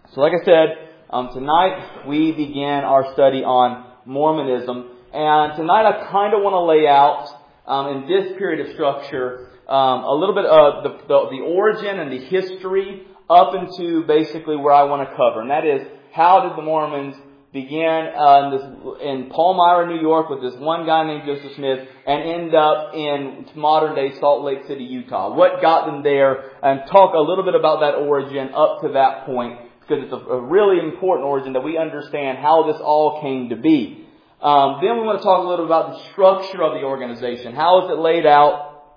So like I said, tonight we began our study on Mormonism. And tonight I kind of want to lay out, in this period of structure, a little bit of the origin and the history up into basically where I want to cover. And that is, how did the Mormons begin in Palmyra, New York, with this one guy named Joseph Smith, and end up in modern-day Salt Lake City, Utah? What got them there? And talk a little bit about that origin up to that point, because it's a really important origin that we understand how this all came to be. Then we want to talk a little about the structure of the organization. How is it laid out?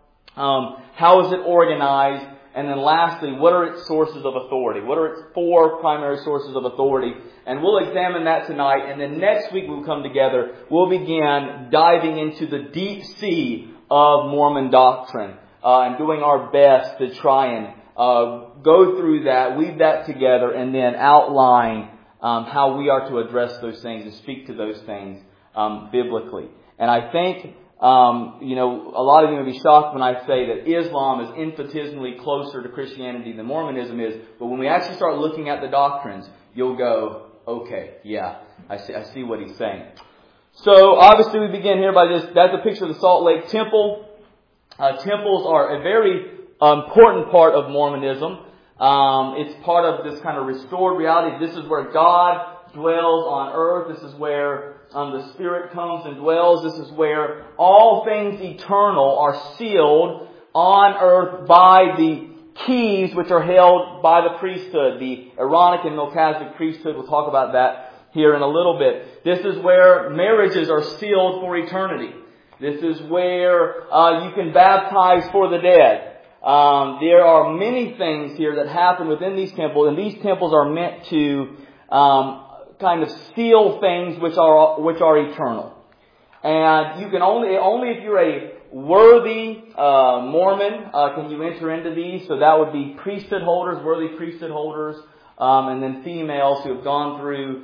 How is it organized? And then lastly, what are its sources of authority? What are its 4 primary sources of authority? And we'll examine that tonight. And then next week we'll come together. We'll begin diving into the deep sea of Mormon doctrine, and doing our best to try and go through that, weave that together, and then outline how we are to address those things and speak to those things biblically. And I think a lot of you may be shocked when I say that Islam is infinitesimally closer to Christianity than Mormonism is. But when we actually start looking at the doctrines, you'll go, okay, yeah, I see what he's saying. So obviously we begin here by this. That's a picture of the Salt Lake Temple. Temples are a very important part of Mormonism. It's part of this kind of restored reality. This is where God dwells on earth. This is where the Spirit comes and dwells. This is where all things eternal are sealed on earth by the keys which are held by the priesthood, the Aaronic and Melchizedek priesthood. We'll talk about that here in a little bit. This is where marriages are sealed for eternity. This is where you can baptize for the dead. There are many things here that happen within these temples, and these temples are meant to kind of seal things which are eternal. And you can only if you're a worthy Mormon can you enter into these. So that would be priesthood holders, worthy priesthood holders, and then females who have gone through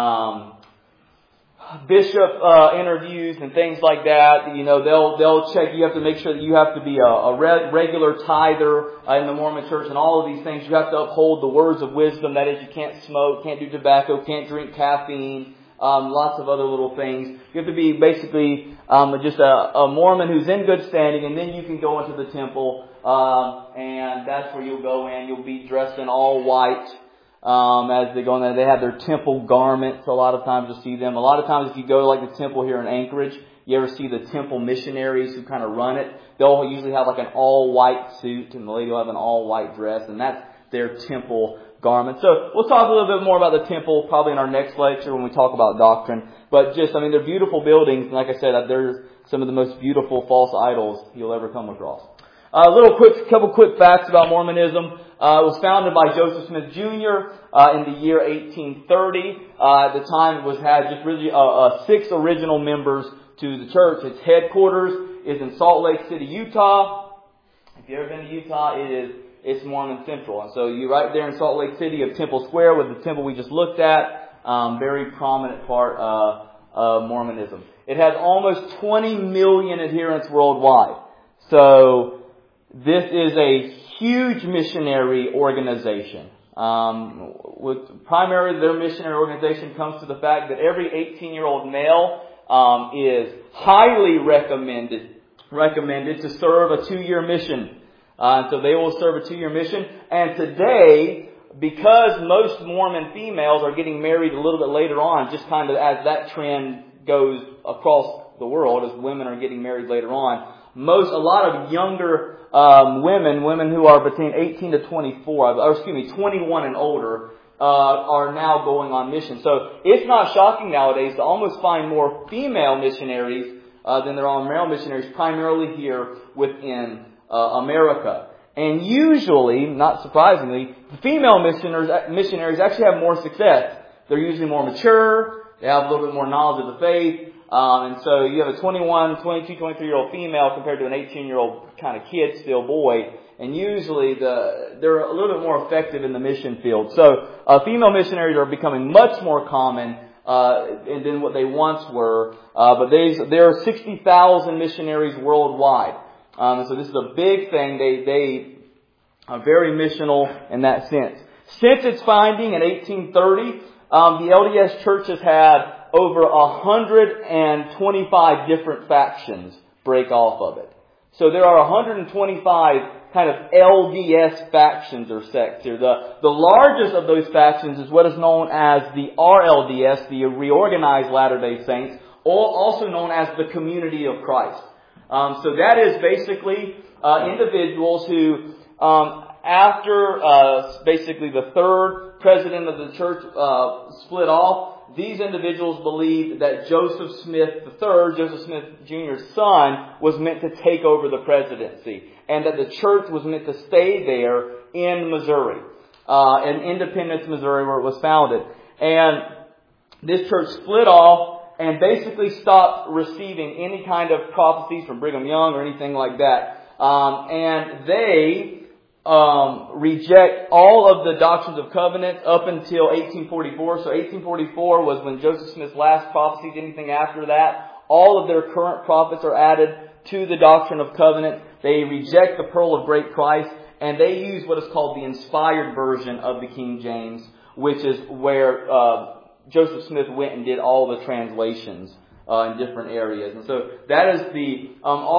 bishop interviews and things like that. They'll check. You have to make sure that you have to be a regular tither in the Mormon church, and all of these things. You have to uphold the words of wisdom. That is, you can't smoke, can't do tobacco, can't drink caffeine, lots of other little things. You have to be basically just a Mormon who's in good standing, and then you can go into the temple, and that's where you'll go in. You'll be dressed in all white. As they go in there, they have their temple garments. A lot of times you'll see them. A lot of times if you go to like the temple here in Anchorage, you ever see the temple missionaries who kind of run it? They'll usually have like an all-white suit, and the lady will have an all-white dress, and that's their temple garment. So we'll talk a little bit more about the temple probably in our next lecture when we talk about doctrine. But they're beautiful buildings, and like I said, they're some of the most beautiful false idols you'll ever come across. Couple quick facts about Mormonism. It was founded by Joseph Smith Jr. In the year 1830. At the time, it had just really 6 original members to the church. Its headquarters is in Salt Lake City, Utah. If you've ever been to Utah, it's Mormon Central. And so you're right there in Salt Lake City of Temple Square with the temple we just looked at. Very prominent part of Mormonism. It has almost 20 million adherents worldwide. So this is a huge missionary organization. Primarily, their missionary organization comes to the fact that every 18-year-old male is highly recommended to serve a 2-year mission. So they will serve a 2-year mission. And today, because most Mormon females are getting married a little bit later on, just kind of as that trend goes across the world, as women are getting married later on, a lot of younger women who are between 18 to 21 and older, are now going on mission. So it's not shocking nowadays to almost find more female missionaries than there are male missionaries, primarily here within America. And usually, not surprisingly, the female missionaries actually have more success. They're usually more mature. They have a little bit more knowledge of the faith. And so you have a 21, 22, 23-year-old female compared to an 18-year-old kind of kid, still boy. And usually they're a little bit more effective in the mission field. So female missionaries are becoming much more common than what they once were. But there are 60,000 missionaries worldwide. So this is a big thing. They are very missional in that sense. Since its founding in 1830, the LDS Church has had over 125 different factions break off of it. So there are 125 kind of LDS factions or sects here. The largest of those factions is what is known as the RLDS, the Reorganized Latter-day Saints, or also known as the Community of Christ. So that is basically individuals who, after basically the third president of the church split off, these individuals believed that Joseph Smith III, Joseph Smith Jr.'s son, was meant to take over the presidency, and that the church was meant to stay there in Missouri, in Independence, Missouri, where it was founded. And this church split off and basically stopped receiving any kind of prophecies from Brigham Young or anything like that. And they reject all of the doctrines of covenant up until 1844. So 1844 was when Joseph Smith's last prophecies. Anything after that, all of their current prophets are added to the doctrine of covenant. They reject the pearl of great price, and they use what is called the inspired version of the King James, which is where Joseph Smith went and did all the translations in different areas. And so that is the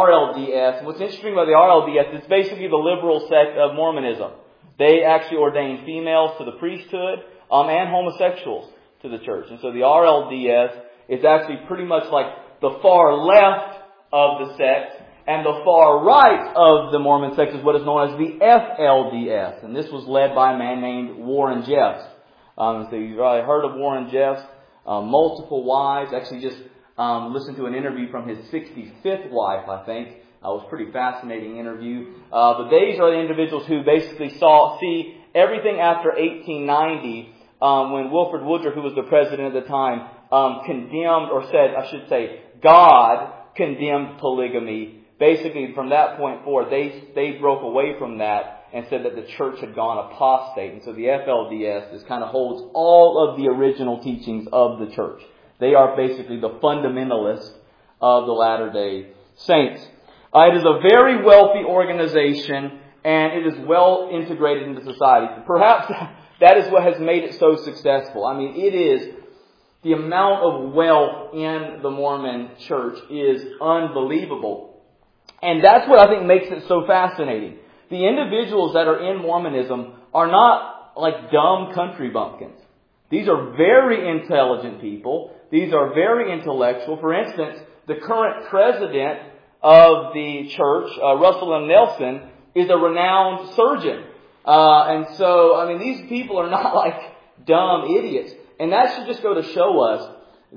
RLDS. What's interesting about the RLDS, it's basically the liberal sect of Mormonism. They actually ordain females to the priesthood and homosexuals to the church. And so the RLDS is actually pretty much like the far left of the sect, and the far right of the Mormon sect is what is known as the FLDS. And this was led by a man named Warren Jeffs. So you've probably heard of Warren Jeffs, multiple wives. Actually just listened to an interview from his 65th wife, I think. It was a pretty fascinating interview. But these are the individuals who basically see everything after 1890, when Wilford Woodruff, who was the president at the time, condemned, or said, I should say, God condemned polygamy. Basically, from that point forward, they broke away from that and said that the church had gone apostate. And so the FLDS kind of holds all of the original teachings of the church. They are basically the fundamentalists of the Latter-day Saints. It is a very wealthy organization, and it is well integrated into society. Perhaps that is what has made it so successful. I mean, it is, the amount of wealth in the Mormon church is unbelievable. And that's what I think makes it so fascinating. The individuals that are in Mormonism are not like dumb country bumpkins. These are very intelligent people. These are very intellectual. For instance, the current president of the church, Russell M. Nelson, is a renowned surgeon. And so, I mean, these people are not like dumb idiots. And that should just go to show us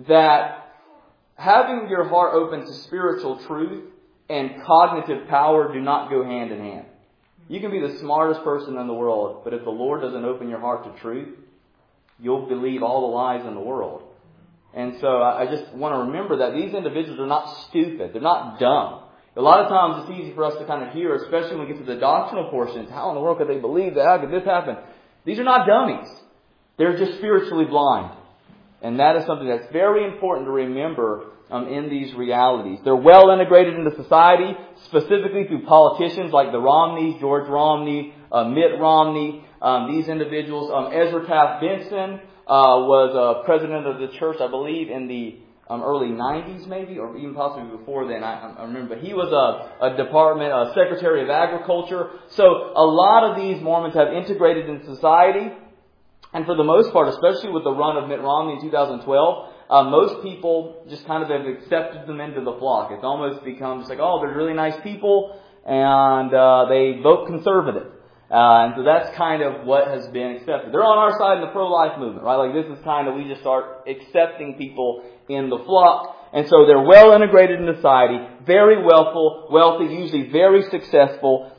that having your heart open to spiritual truth and cognitive power do not go hand in hand. You can be the smartest person in the world, but if the Lord doesn't open your heart to truth, you'll believe all the lies in the world. And so I just want to remember that these individuals are not stupid. They're not dumb. A lot of times it's easy for us to kind of hear, especially when we get to the doctrinal portions, how in the world could they believe that? How could this happen? These are not dummies. They're just spiritually blind. And that is something that's very important to remember in these realities. They're well integrated into society, specifically through politicians like the Romneys, George Romney, Mitt Romney, these individuals. Ezra Taft Benson was president of the church, I believe, in the early 90s maybe, or even possibly before then, I remember. But he was a department, secretary of agriculture. So a lot of these Mormons have integrated into society. And for the most part, especially with the run of Mitt Romney in 2012, most people just kind of have accepted them into the flock. It's almost become just like, oh, they're really nice people, and they vote conservative. And so that's kind of what has been accepted. They're on our side in the pro-life movement, right? Like this is kind of, we just start accepting people in the flock. And so they're well integrated in society, very wealthy, usually very successful.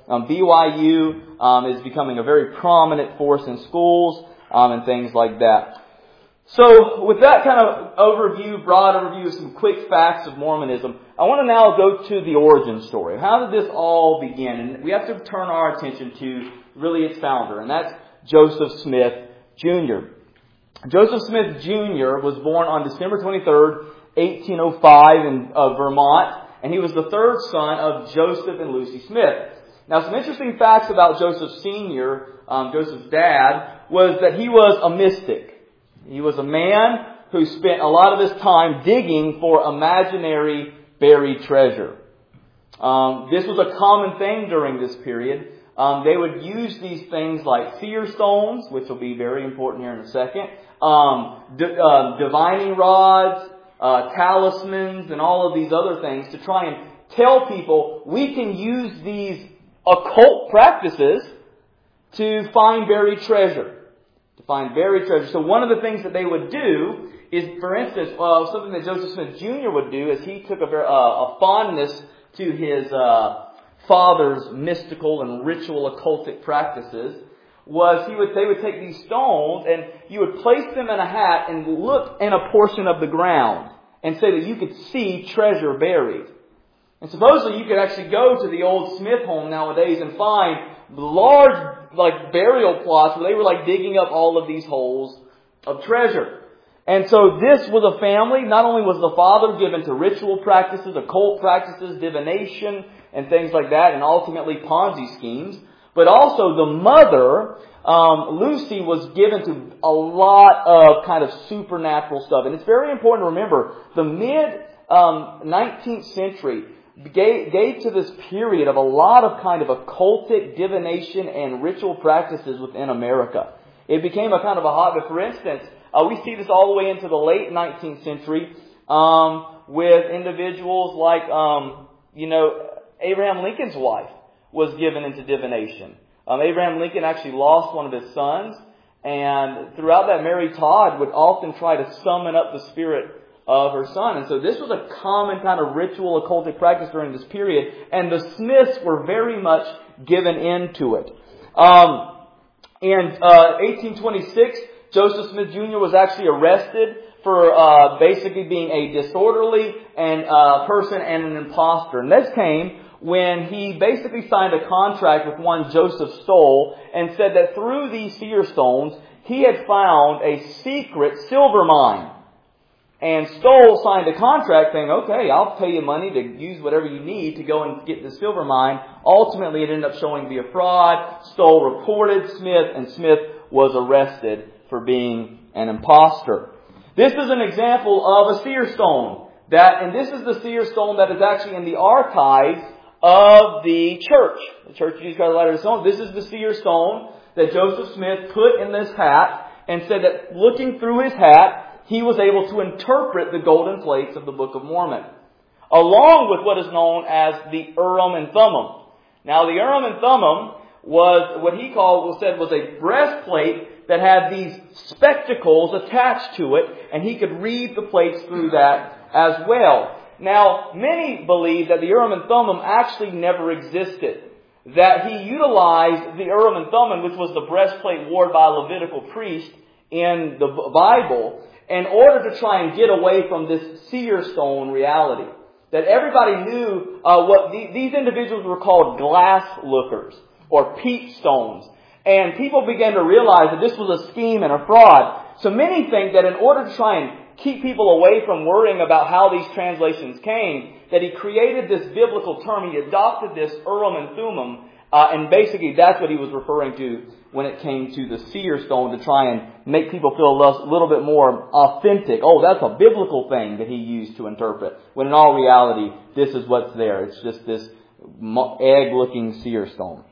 BYU is becoming a very prominent force in schools and things like that. So with that kind of broad overview of some quick facts of Mormonism, I want to now go to the origin story. How did this all begin? And we have to turn our attention to really its founder, and that's Joseph Smith Jr. Joseph Smith Jr. was born on December 23rd, 1805 in Vermont, and he was the third son of Joseph and Lucy Smith. Now, some interesting facts about Joseph Sr., Joseph's dad, was that he was a mystic. He was a man who spent a lot of his time digging for imaginary buried treasure. This was a common thing during this period. They would use these things like seer stones, which will be very important here in a second, divining rods, talismans, and all of these other things to try and tell people we can use these occult practices to find buried treasure. So one of the things that they would do is, for instance, something that Joseph Smith Jr. would do is he took a fondness to his father's mystical and ritual occultic practices. They would take these stones and you would place them in a hat and look in a portion of the ground and say that you could see treasure buried. And supposedly you could actually go to the old Smith home nowadays and find large burial plots where they were digging up all of these holes of treasure. And so this was a family. Not only was the father given to ritual practices, occult practices, divination, and things like that, and ultimately Ponzi schemes, but also the mother, Lucy, was given to a lot of kind of supernatural stuff. And it's very important to remember, the mid-19th century gave to this period of a lot of kind of occultic divination and ritual practices within America. It became a kind of a hotbed. For instance, we see this all the way into the late 19th century with individuals like, Abraham Lincoln's wife was given into divination. Abraham Lincoln actually lost one of his sons, and throughout that, Mary Todd would often try to summon up the spirit of her son. And so this was a common kind of ritual occultic practice during this period, and the Smiths were very much given into it. In 1826, Joseph Smith Jr. was actually arrested for basically being a disorderly person and an imposter. And this came when he basically signed a contract with one Joseph Stoll and said that through these seer stones, he had found a secret silver mine. And Stoll signed a contract saying, okay, I'll pay you money to use whatever you need to go and get the silver mine. Ultimately, it ended up showing to be a fraud. Stoll reported Smith, and Smith was arrested for being an imposter. This is an example of a seer stone. And this is the seer stone that is actually in the archives of the church. The Church of Jesus Christ of Latter-day Saints. This is the seer stone that Joseph Smith put in this hat and said that looking through his hat, he was able to interpret the golden plates of the Book of Mormon, along with what is known as the Urim and Thummim. Now, the Urim and Thummim was what he said was a breastplate that had these spectacles attached to it, and he could read the plates through that as well. Now, many believe that the Urim and Thummim actually never existed. That he utilized the Urim and Thummim, which was the breastplate worn by a Levitical priest in the Bible, in order to try and get away from this seer stone reality. That everybody knew these individuals were called glass lookers or peep stones. And people began to realize that this was a scheme and a fraud. So many think that in order to try and keep people away from worrying about how these translations came, that he created this biblical term. He adopted this Urim and Thummim, and basically that's what he was referring to when it came to the seer stone, to try and make people feel a little bit more authentic. Oh, that's a biblical thing that he used to interpret. When in all reality, this is what's there. It's just this egg-looking seer stone.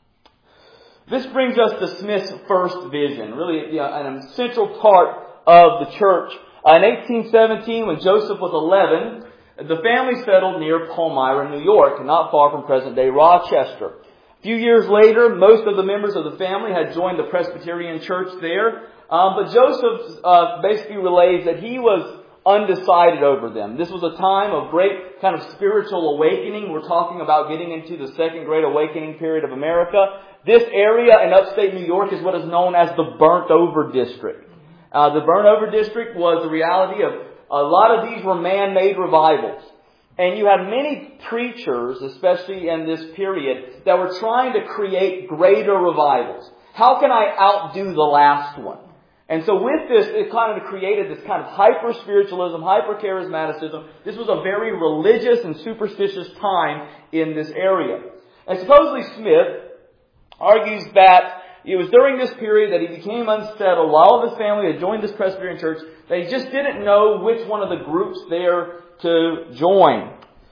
This brings us to Smith's first vision, really an essential part of the church. In 1817, when Joseph was 11, the family settled near Palmyra, New York, not far from present-day Rochester. A few years later, most of the members of the family had joined the Presbyterian church there. But Joseph basically relays that he was undecided over them. This was a time of great kind of spiritual awakening. We're talking about getting into the Second Great Awakening period of America. This area in upstate New York is what is known as the Burnt-Over District. The Burnt-Over District was the reality of a lot of these were man-made revivals. And you had many preachers, especially in this period, that were trying to create greater revivals. How can I outdo the last one? And so with this, it kind of created this kind of hyper-spiritualism, hyper-charismaticism. This was a very religious and superstitious time in this area. And supposedly Smith argues that it was during this period that he became unsettled while all of his family had joined this Presbyterian church, that he just didn't know which one of the groups there to join.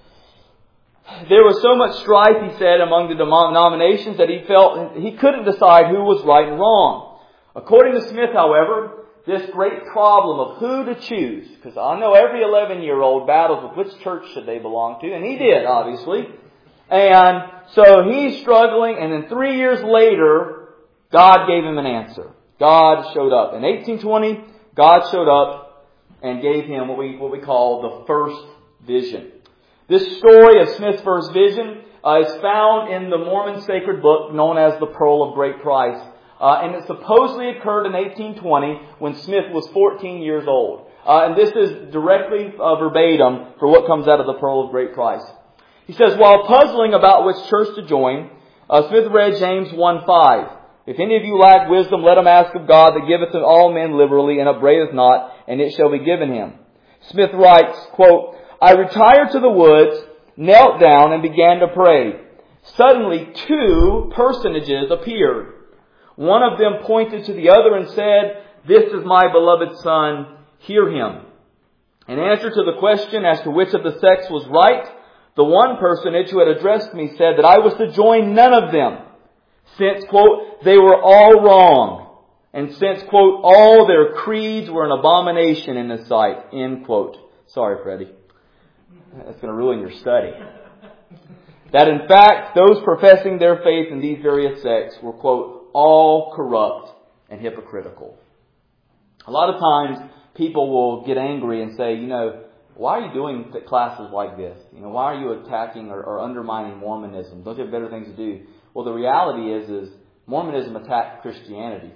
There was so much strife, he said, among the denominations that he felt he couldn't decide who was right and wrong. According to Smith, however, this great problem of who to choose, because I know every 11-year-old battles with which church should they belong to, and he did, obviously. And so he's struggling, and then 3 years later, God gave him an answer. God showed up. In 1820, God showed up and gave him what we call the first vision. This story of Smith's first vision is found in the Mormon sacred book known as the Pearl of Great Price. And it supposedly occurred in 1820 when Smith was 14 years old. And this is directly verbatim for what comes out of the Pearl of Great Price. He says, while puzzling about which church to join, Smith read James 1:5. If any of you lack wisdom, let him ask of God that giveth to all men liberally and upbraideth not, and it shall be given him. Smith writes, quote, I retired to the woods, knelt down, and began to pray. Suddenly 2 personages appeared. One of them pointed to the other and said, This is my beloved Son, hear him. In answer to the question as to which of the sex was right, the one personage who had addressed me said that I was to join none of them, since, quote, they were all wrong, and since, quote, all their creeds were an abomination in his sight, end quote. Sorry, Freddie. That's going to ruin your study. That in fact, those professing their faith in these various sects were, quote, all corrupt and hypocritical. A lot of times people will get angry and say, why are you doing classes like this? Why are you attacking or undermining Mormonism? Don't you have better things to do? Well, the reality is Mormonism attacked Christianity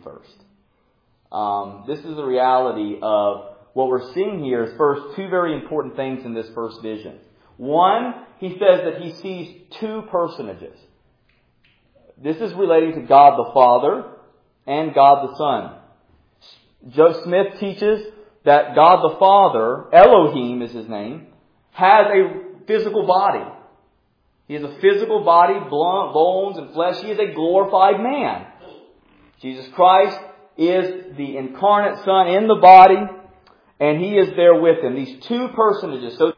first. This is the reality of what we're seeing here is first 2 very important things in this first vision. One, he says that he sees 2 personages. This is relating to God the Father and God the Son. Joe Smith teaches that God the Father, Elohim is his name, has a physical body. He has a physical body, bones and flesh. He is a glorified man. Jesus Christ is the incarnate Son in the body, and He is there with him. These 2 personages. So,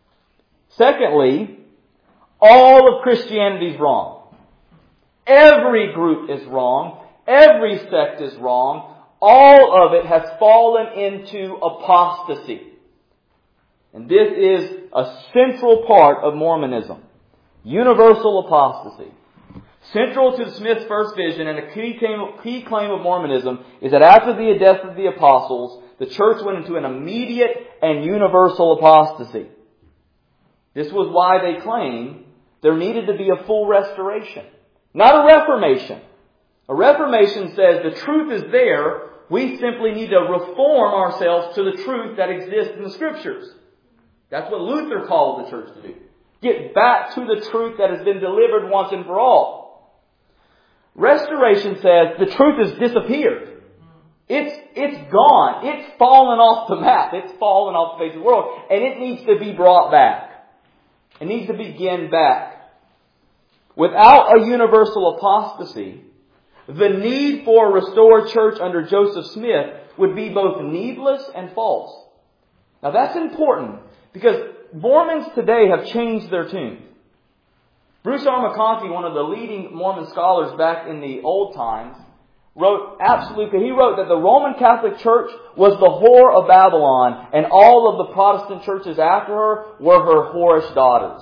secondly, all of Christianity is wrong. Every group is wrong. Every sect is wrong. All of it has fallen into apostasy. And this is a central part of Mormonism. Universal apostasy. Central to Smith's first vision and a key claim of Mormonism is that after the death of the apostles, the church went into an immediate and universal apostasy. This was why they claimed there needed to be a full restoration. Not a reformation. A reformation says the truth is there. We simply need to reform ourselves to the truth that exists in the Scriptures. That's what Luther called the church to do. Get back to the truth that has been delivered once and for all. Restoration says the truth has disappeared. It's gone. It's fallen off the map. It's fallen off the face of the world. And it needs to be brought back. It needs to begin back. Without a universal apostasy, the need for a restored church under Joseph Smith would be both needless and false. Now that's important because Mormons today have changed their tune. Bruce R. McConkie, one of the leading Mormon scholars back in the old times, he wrote that the Roman Catholic Church was the whore of Babylon and all of the Protestant churches after her were her whorish daughters.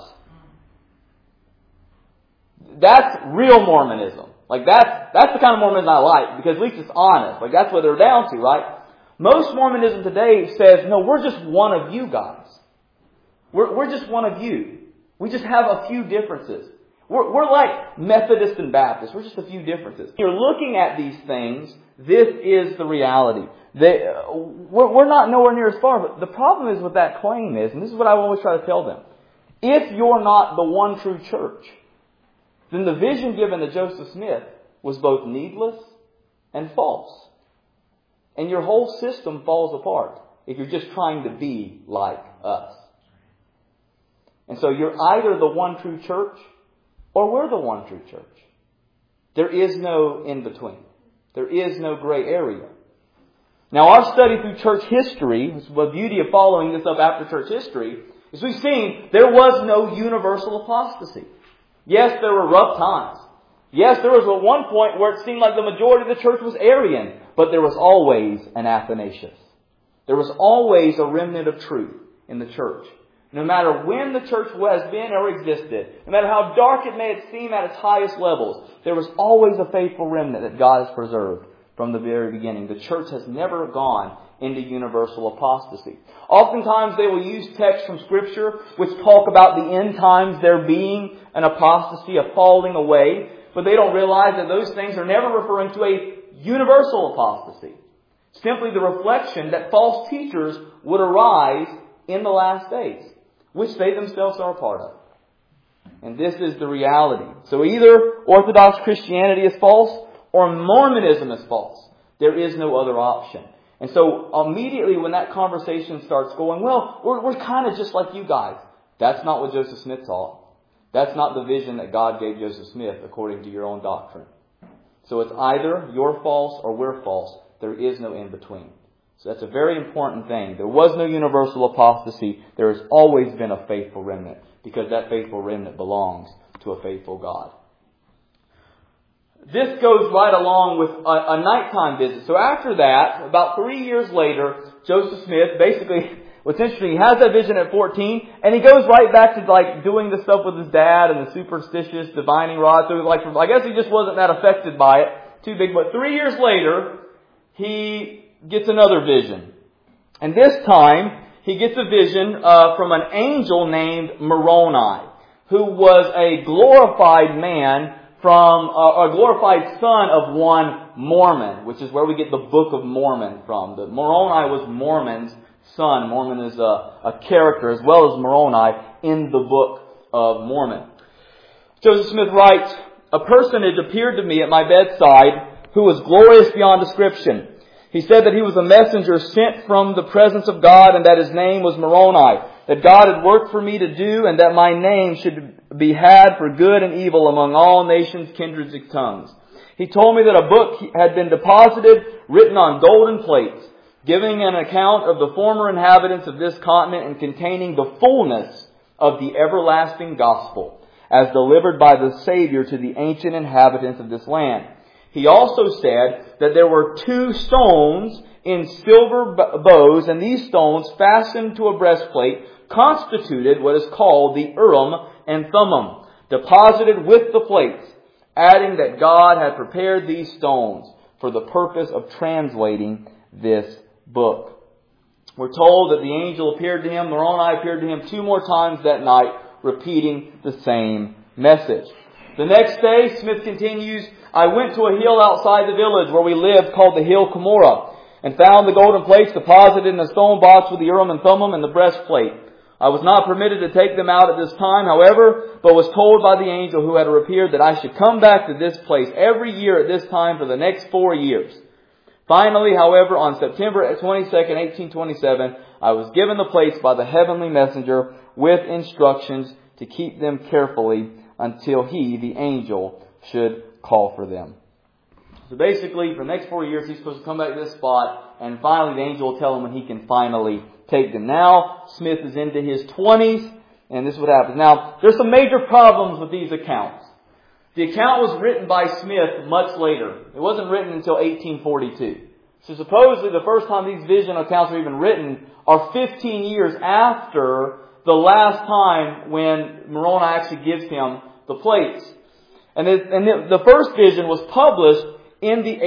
That's real Mormonism. That's the kind of Mormonism I like, because at least it's honest. That's what they're down to, right? Most Mormonism today says, no, we're just one of you guys. We're just one of you. We just have a few differences. We're like Methodists and Baptists. We're just a few differences. If you're looking at these things, this is the reality. We're not nowhere near as far, but the problem is with that claim is, and this is what I always try to tell them, if you're not the one true church, then the vision given to Joseph Smith was both needless and false. And your whole system falls apart if you're just trying to be like us. And so you're either the one true church or we're the one true church. There is no in-between. There is no gray area. Now, our study through church history, the beauty of following this up after church history, is we've seen there was no universal apostasy. Yes, there were rough times. Yes, there was at one point where it seemed like the majority of the church was Arian, but there was always an Athanasius. There was always a remnant of truth in the church. No matter when the church has been or existed, no matter how dark it may seem at its highest levels, there was always a faithful remnant that God has preserved from the very beginning. The church has never gone into universal apostasy. Oftentimes they will use texts from Scripture which talk about the end times there being an apostasy, a falling away, but they don't realize that those things are never referring to a universal apostasy. Simply the reflection that false teachers would arise in the last days, which they themselves are a part of. And this is the reality. So either Orthodox Christianity is false or Mormonism is false. There is no other option. And so immediately when that conversation starts going, well, we're kind of just like you guys. That's not what Joseph Smith taught. That's not the vision that God gave Joseph Smith according to your own doctrine. So it's either you're false or we're false. There is no in-between. So that's a very important thing. There was no universal apostasy. There has always been a faithful remnant, because that faithful remnant belongs to a faithful God. This goes right along with a nighttime visit. So after that, about 3 years later, Joseph Smith, basically, what's interesting, he has that vision at 14, and he goes right back to doing the stuff with his dad and the superstitious divining rod. So I guess he just wasn't that affected by it too big. But 3 years later, he gets another vision. And this time, he gets a vision from an angel named Moroni, who was a glorified man from a glorified son of one Mormon, which is where we get the Book of Mormon from. The Moroni was Mormon's son. Mormon is a character as well as Moroni in the Book of Mormon. Joseph Smith writes, "A personage appeared to me at my bedside who was glorious beyond description. He said that he was a messenger sent from the presence of God and that his name was Moroni, that God had worked for me to do and that my name should be had for good and evil among all nations, kindreds, and tongues. He told me that a book had been deposited, written on golden plates, giving an account of the former inhabitants of this continent and containing the fullness of the everlasting gospel, as delivered by the Savior to the ancient inhabitants of this land. He also said that there were 2 stones in silver bows, and these stones fastened to a breastplate constituted what is called the Urim and Thummim, deposited with the plates, adding that God had prepared these stones for the purpose of translating this book." We're told that the angel appeared to him, Moroni appeared to him 2 more times that night, repeating the same message. The next day, Smith continues, "I went to a hill outside the village where we lived called the hill Cumorah, and found the golden plates deposited in a stone box with the Urim and Thummim and the breastplate. I was not permitted to take them out at this time, however, but was told by the angel who had appeared that I should come back to this place every year at this time for the next 4 years. Finally, however, on September 22nd, 1827, I was given the plates by the heavenly messenger with instructions to keep them carefully until he, the angel, should call for them." So basically, for the next 4 years, he's supposed to come back to this spot, and finally the angel will tell him when he can finally take them. Now, Smith is into his 20s, and this is what happens. Now, there's some major problems with these accounts. The account was written by Smith much later. It wasn't written until 1842. So supposedly the first time these vision accounts were even written are 15 years after the last time when Moroni actually gives him the plates. And the first vision was published in the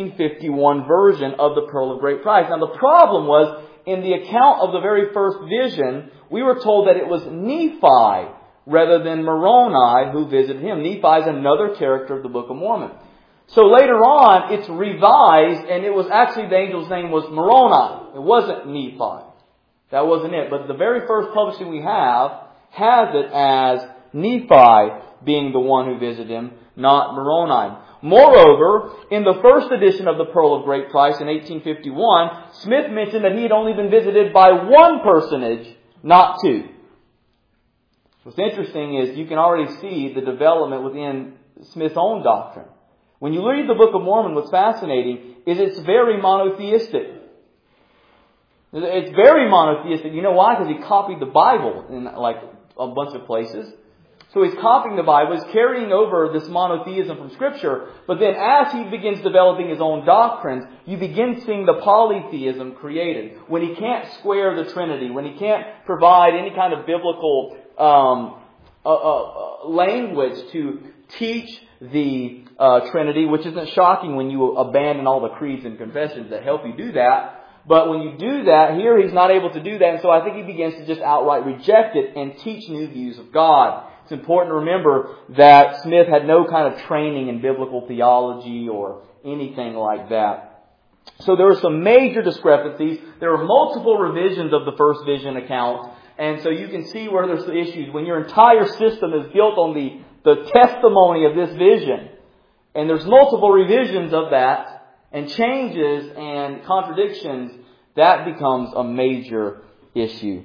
1851 version of the Pearl of Great Price. Now the problem was, in the account of the very first vision, we were told that it was Nephi rather than Moroni who visited him. Nephi is another character of the Book of Mormon. So later on, it's revised, and it was actually, the angel's name was Moroni. It wasn't Nephi. That wasn't it. But the very first publishing we have has it as Nephi being the one who visited him, not Moroni. Moreover, in the first edition of the Pearl of Great Price in 1851, Smith mentioned that he had only been visited by one personage, not 2. What's interesting is you can already see the development within Smith's own doctrine. When you read the Book of Mormon, what's fascinating is it's very monotheistic. It's very monotheistic. You know why? Because he copied the Bible in like a bunch of places. So he's copying the Bible, he's carrying over this monotheism from Scripture, but then as he begins developing his own doctrines, you begin seeing the polytheism created. When he can't square the Trinity, when he can't provide any kind of biblical language to teach the Trinity, which isn't shocking when you abandon all the creeds and confessions that help you do that. But when you do that, here he's not able to do that, and so I think he begins to just outright reject it and teach new views of God. It's important to remember that Smith had no kind of training in biblical theology or anything like that. So there were some major discrepancies. There were multiple revisions of the first vision account. And so you can see where there's the issues. When your entire system is built on the testimony of this vision, and there's multiple revisions of that, and changes and contradictions, that becomes a major issue.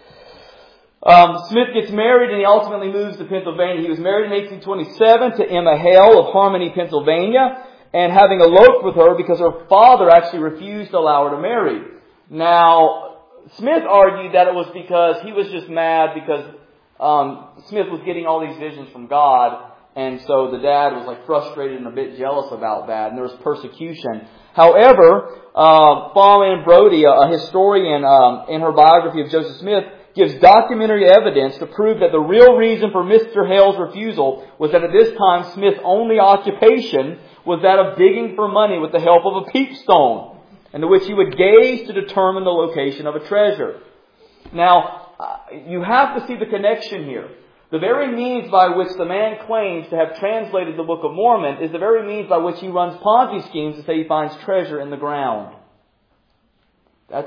Smith gets married and he ultimately moves to Pennsylvania. He was married in 1827 to Emma Hale of Harmony, Pennsylvania, and having eloped with her because her father actually refused to allow her to marry. Now, Smith argued that it was because he was just mad because Smith was getting all these visions from God, and so the dad was like frustrated and a bit jealous about that, and there was persecution. However, Fawn Brody, a historian, in her biography of Joseph Smith, gives documentary evidence to prove that the real reason for Mr. Hale's refusal was that at this time Smith's only occupation was that of digging for money with the help of a peepstone, into which he would gaze to determine the location of a treasure. Now, you have to see the connection here. The very means by which the man claims to have translated the Book of Mormon is the very means by which he runs Ponzi schemes to say he finds treasure in the ground. That's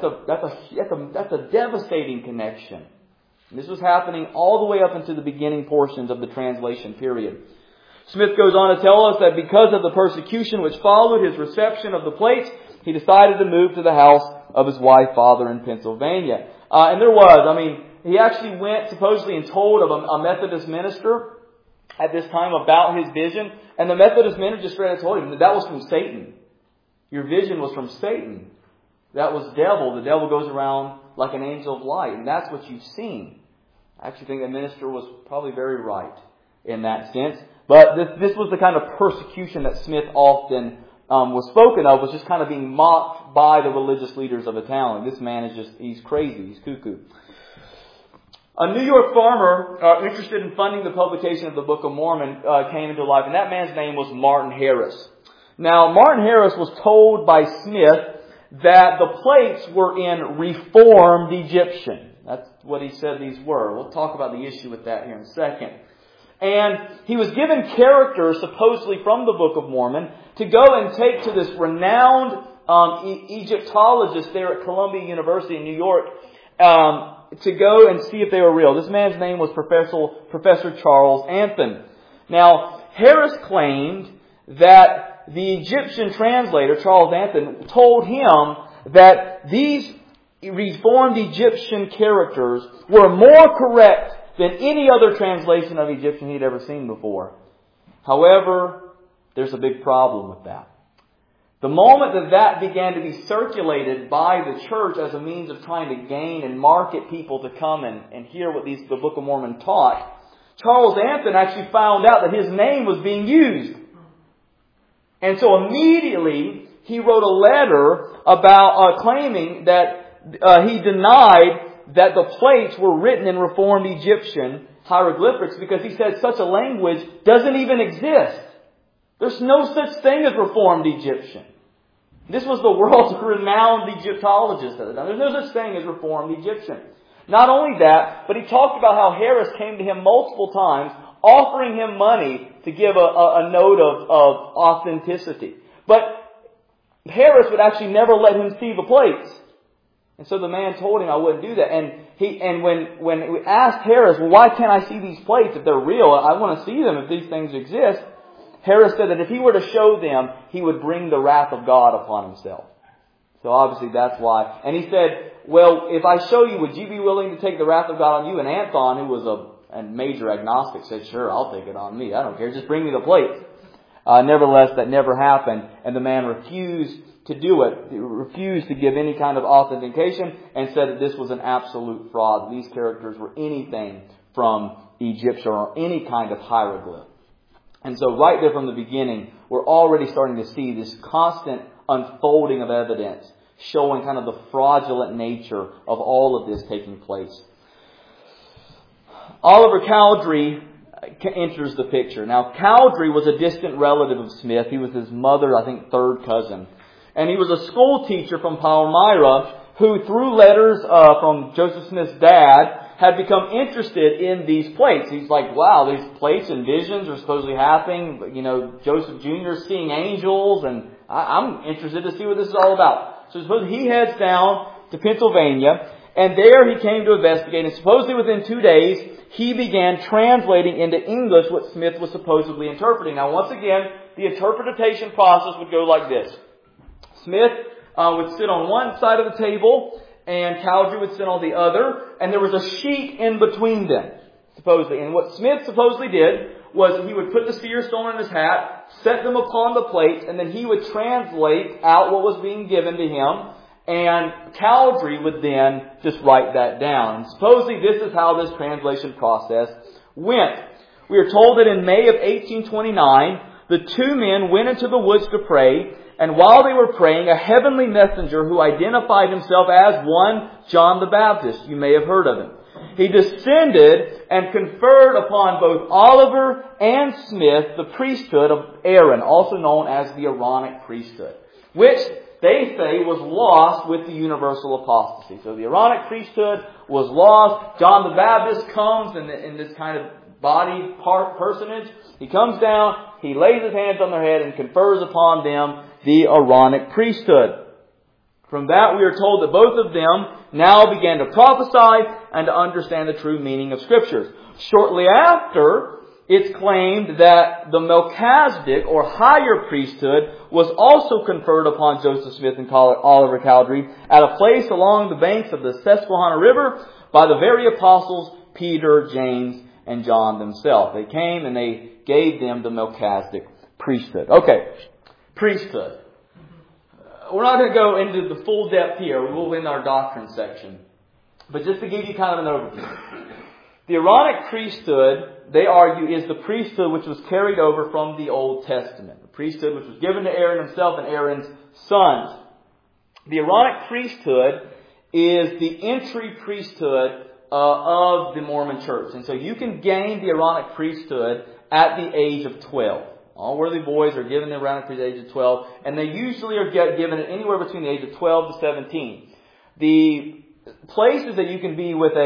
a devastating connection. And this was happening all the way up into the beginning portions of the translation period. Smith goes on to tell us that because of the persecution which followed his reception of the plates, he decided to move to the house of his wife, father in Pennsylvania. And there was, he actually went supposedly and told of a Methodist minister at this time about his vision. And the Methodist minister straight up told him that was from Satan. Your vision was from Satan. That was devil. The devil goes around like an angel of light. And that's what you've seen. I actually think the minister was probably very right in that sense. But this was the kind of persecution that Smith often was spoken of, was just kind of being mocked by the religious leaders of a town. This man is he's crazy. He's cuckoo. A New York farmer interested in funding the publication of the Book of Mormon came into life. And that man's name was Martin Harris. Now, Martin Harris was told by Smith that the plates were in Reformed Egyptian. That's what he said these were. We'll talk about the issue with that here in a second. And he was given characters, supposedly from the Book of Mormon, to go and take to this renowned Egyptologist there at Columbia University in New York to go and see if they were real. This man's name was Professor Charles Anthon. Now, Harris claimed that the Egyptian translator, Charles Anthon, told him that these Reformed Egyptian characters were more correct than any other translation of Egyptian he'd ever seen before. However, there's a big problem with that. The moment that began to be circulated by the church as a means of trying to gain and market people to come and hear what the Book of Mormon taught, Charles Anthon actually found out that his name was being used. And so immediately he wrote a letter about claiming that he denied that the plates were written in Reformed Egyptian hieroglyphics because he said such a language doesn't even exist. There's no such thing as Reformed Egyptian. This was the world's renowned Egyptologist at the time. There's no such thing as Reformed Egyptian. Not only that, but he talked about how Harris came to him multiple times offering him money to give a note of authenticity. But Harris would actually never let him see the plates. And so the man told him I wouldn't do that. And when we asked Harris, well, why can't I see these plates if they're real? I want to see them if these things exist. Harris said that if he were to show them, he would bring the wrath of God upon himself. So obviously that's why. And he said, well, if I show you, would you be willing to take the wrath of God on you? And Anthon, who was and major agnostic said, sure, I'll take it on me. I don't care. Just bring me the plates. Nevertheless, that never happened. And the man refused to do it. He refused to give any kind of authentication and said that this was an absolute fraud. These characters were anything from Egyptian or any kind of hieroglyph. And so right there from the beginning, we're already starting to see this constant unfolding of evidence showing kind of the fraudulent nature of all of this taking place. Oliver Cowdery enters the picture. Now, Cowdery was a distant relative of Smith. He was his mother, I think, third cousin. And he was a school teacher from Palmyra who, through letters from Joseph Smith's dad, had become interested in these plates. He's like, wow, these plates and visions are supposedly happening. You know, Joseph Jr. seeing angels, and I'm interested to see what this is all about. So suppose he heads down to Pennsylvania, and there he came to investigate, and supposedly within 2 days, he began translating into English what Smith was supposedly interpreting. Now, once again, the interpretation process would go like this. Smith would sit on one side of the table, and Cowdery would sit on the other, and there was a sheet in between them, supposedly. And what Smith supposedly did was he would put the seer stone in his hat, set them upon the plates, and then he would translate out what was being given to him, and Cowdery would then just write that down. And supposedly this is how this translation process went. We are told that in May of 1829, the two men went into the woods to pray, and while they were praying, a heavenly messenger who identified himself as one John the Baptist, you may have heard of him, he descended and conferred upon both Oliver and Smith the priesthood of Aaron, also known as the Aaronic priesthood, which they say was lost with the universal apostasy. So the Aaronic priesthood was lost. John the Baptist comes in this kind of body part personage. He comes down, he lays his hands on their head and confers upon them the Aaronic priesthood. From that we are told that both of them now began to prophesy and to understand the true meaning of Scriptures. Shortly after, it's claimed that the Melchizedek or higher priesthood was also conferred upon Joseph Smith and Oliver Cowdery at a place along the banks of the Susquehanna River by the very apostles Peter, James, and John themselves. They came and they gave them the Melchizedek priesthood. Okay, priesthood. We're not going to go into the full depth here. We will in our doctrine section. But just to give you kind of an overview. The Aaronic priesthood, they argue, is the priesthood which was carried over from the Old Testament. The priesthood which was given to Aaron himself and Aaron's sons. The Aaronic priesthood is the entry priesthood of the Mormon church. And so you can gain the Aaronic priesthood at the age of 12. All worthy boys are given the Aaronic priesthood at the age of 12. And they usually are given it anywhere between the age of 12 to 17. The places that you can be with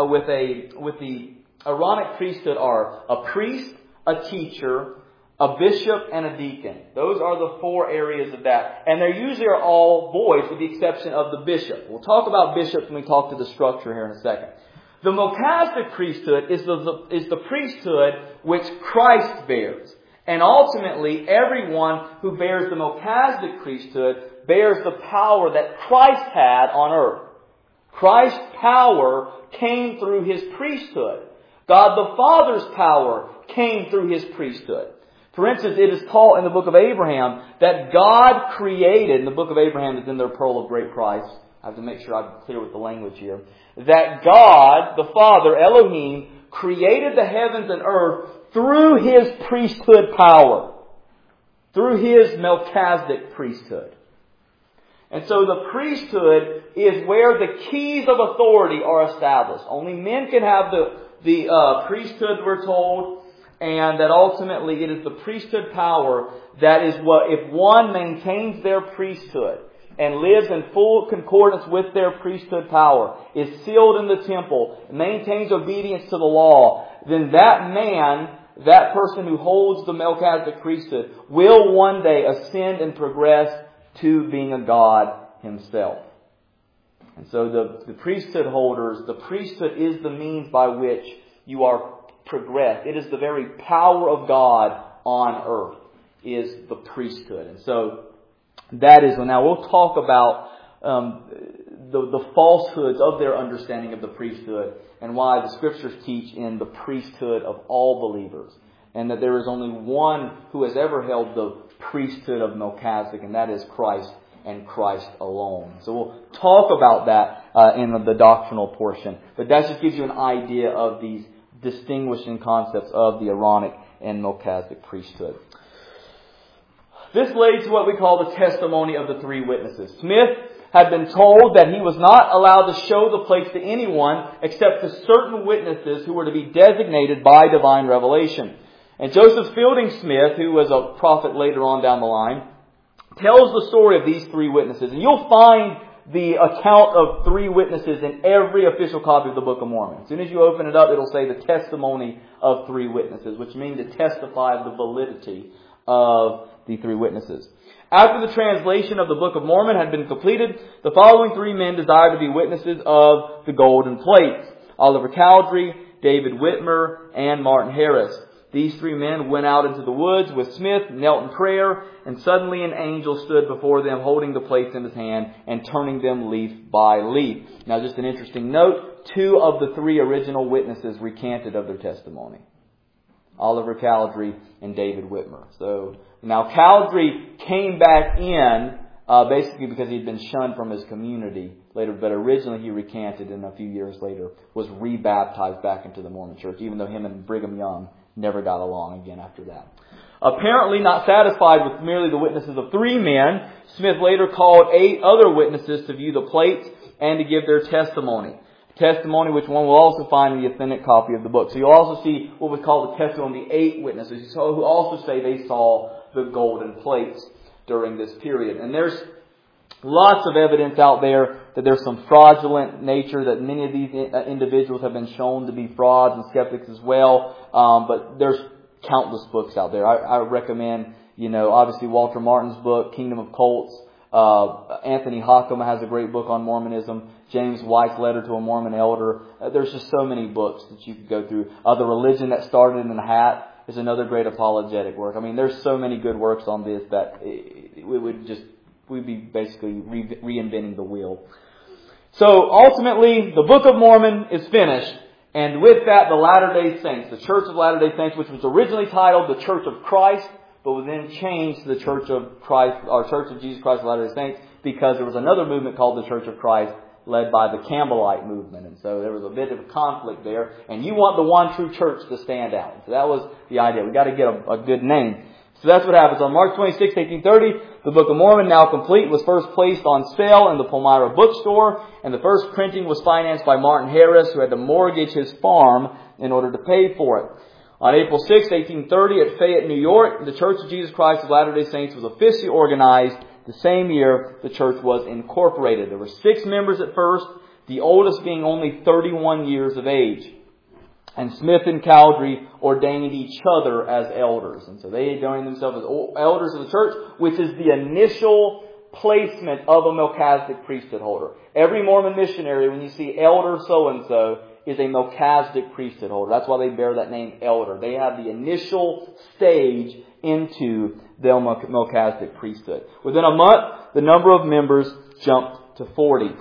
the Aaronic priesthood are a priest, a teacher, a bishop, and a deacon. Those are the four areas of that. And they usually are all boys with the exception of the bishop. We'll talk about bishops when we talk to the structure here in a second. The Melchizedek priesthood is the priesthood which Christ bears. And ultimately, everyone who bears the Melchizedek priesthood bears the power that Christ had on earth. Christ's power came through His priesthood. God the Father's power came through His priesthood. For instance, it is taught in the book of Abraham that God created, and the book of Abraham is in their pearl of great price. I have to make sure I'm clear with the language here. That God, the Father, Elohim, created the heavens and earth through His priesthood power. Through His Melchizedek priesthood. And so the priesthood is where the keys of authority are established. Only men can have the priesthood, we're told, and that ultimately it is the priesthood power that is what, if one maintains their priesthood and lives in full concordance with their priesthood power, is sealed in the temple, maintains obedience to the law, then that man, that person who holds the Melchizedek priesthood, will one day ascend and progress to being a God himself. And so the priesthood holders, the priesthood is the means by which you are progressed. It is the very power of God on earth, is the priesthood. And so that is, now we'll talk about the falsehoods of their understanding of the priesthood, and why the Scriptures teach in the priesthood of all believers, and that there is only one who has ever held the priesthood of Melchizedek, and that is Christ and Christ alone. So we'll talk about that in the doctrinal portion. But that just gives you an idea of these distinguishing concepts of the Aaronic and Melchizedek priesthood. This lays to what we call the testimony of the three witnesses. Smith had been told that he was not allowed to show the place to anyone except to certain witnesses who were to be designated by divine revelation. And Joseph Fielding Smith, who was a prophet later on down the line, tells the story of these three witnesses. And you'll find the account of three witnesses in every official copy of the Book of Mormon. As soon as you open it up, it'll say the testimony of three witnesses, which means to testify of the validity of the three witnesses. After the translation of the Book of Mormon had been completed, the following three men desired to be witnesses of the golden plates: Oliver Cowdery, David Whitmer, and Martin Harris. These three men went out into the woods with Smith, knelt in prayer, and suddenly an angel stood before them, holding the plates in his hand and turning them leaf by leaf. Now, just an interesting note, two of the three original witnesses recanted of their testimony: Oliver Cowdery and David Whitmer. So now Cowdery came back in basically because he'd been shunned from his community later, but originally he recanted, and a few years later was rebaptized back into the Mormon Church, even though him and Brigham Young never got along again after that. Apparently not satisfied with merely the witnesses of three men, Smith later called 8 other witnesses to view the plates and to give their testimony. Testimony which one will also find in the authentic copy of the book. So you'll also see what we call the testimony of the 8 witnesses who also say they saw the golden plates during this period. And there's lots of evidence out there that there's some fraudulent nature, that many of these individuals have been shown to be frauds and skeptics as well. But there's countless books out there. I recommend, obviously Walter Martin's book, Kingdom of Cults. Anthony Hockema has a great book on Mormonism. James White's Letter to a Mormon Elder. There's just so many books that you could go through. The Religion That Started in a Hat is another great apologetic work. I mean, there's so many good works on this that we'd be basically reinventing the wheel. So ultimately, the Book of Mormon is finished. And with that, the Latter-day Saints, the Church of Latter-day Saints, which was originally titled the Church of Christ, but was then changed to the Church of Christ, or Church of Jesus Christ of Latter-day Saints, because there was another movement called the Church of Christ, led by the Campbellite movement. And so there was a bit of a conflict there. And you want the one true church to stand out. So that was the idea. We've got to get a good name. So that's what happens. On March 26, 1830, the Book of Mormon, now complete, was first placed on sale in the Palmyra bookstore, and the first printing was financed by Martin Harris, who had to mortgage his farm in order to pay for it. On April 6, 1830, at Fayette, New York, the Church of Jesus Christ of Latter-day Saints was officially organized. The same year, the church was incorporated. There were 6 members at first, the oldest being only 31 years of age. And Smith and Cowdery ordained each other as elders. And so they joined themselves as elders of the church, which is the initial placement of a Melchizedek priesthood holder. Every Mormon missionary, when you see elder so-and-so, is a Melchizedek priesthood holder. That's why they bear that name, elder. They have the initial stage into the Melchizedek priesthood. Within a month, the number of members jumped to 40.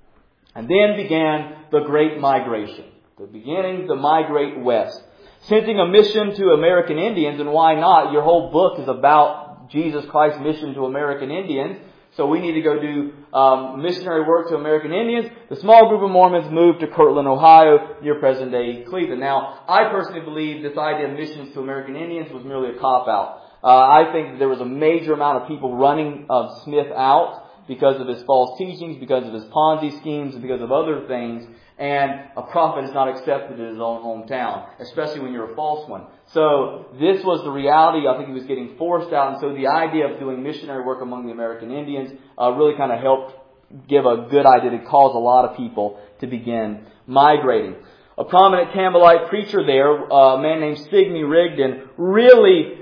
And then began the Great Migration. The beginning to migrate west. Sending a mission to American Indians, and why not? Your whole book is about Jesus Christ's mission to American Indians. So we need to go do missionary work to American Indians. The small group of Mormons moved to Kirtland, Ohio, near present-day Cleveland. Now, I personally believe this idea of missions to American Indians was merely a cop-out. I think there was a major amount of people running Smith out because of his false teachings, because of his Ponzi schemes, and because of other things. And a prophet is not accepted in his own hometown, especially when you're a false one. So this was the reality. I think he was getting forced out. And so the idea of doing missionary work among the American Indians really kind of helped give a good idea to cause a lot of people to begin migrating. A prominent Campbellite preacher there, a man named Signy Rigdon, really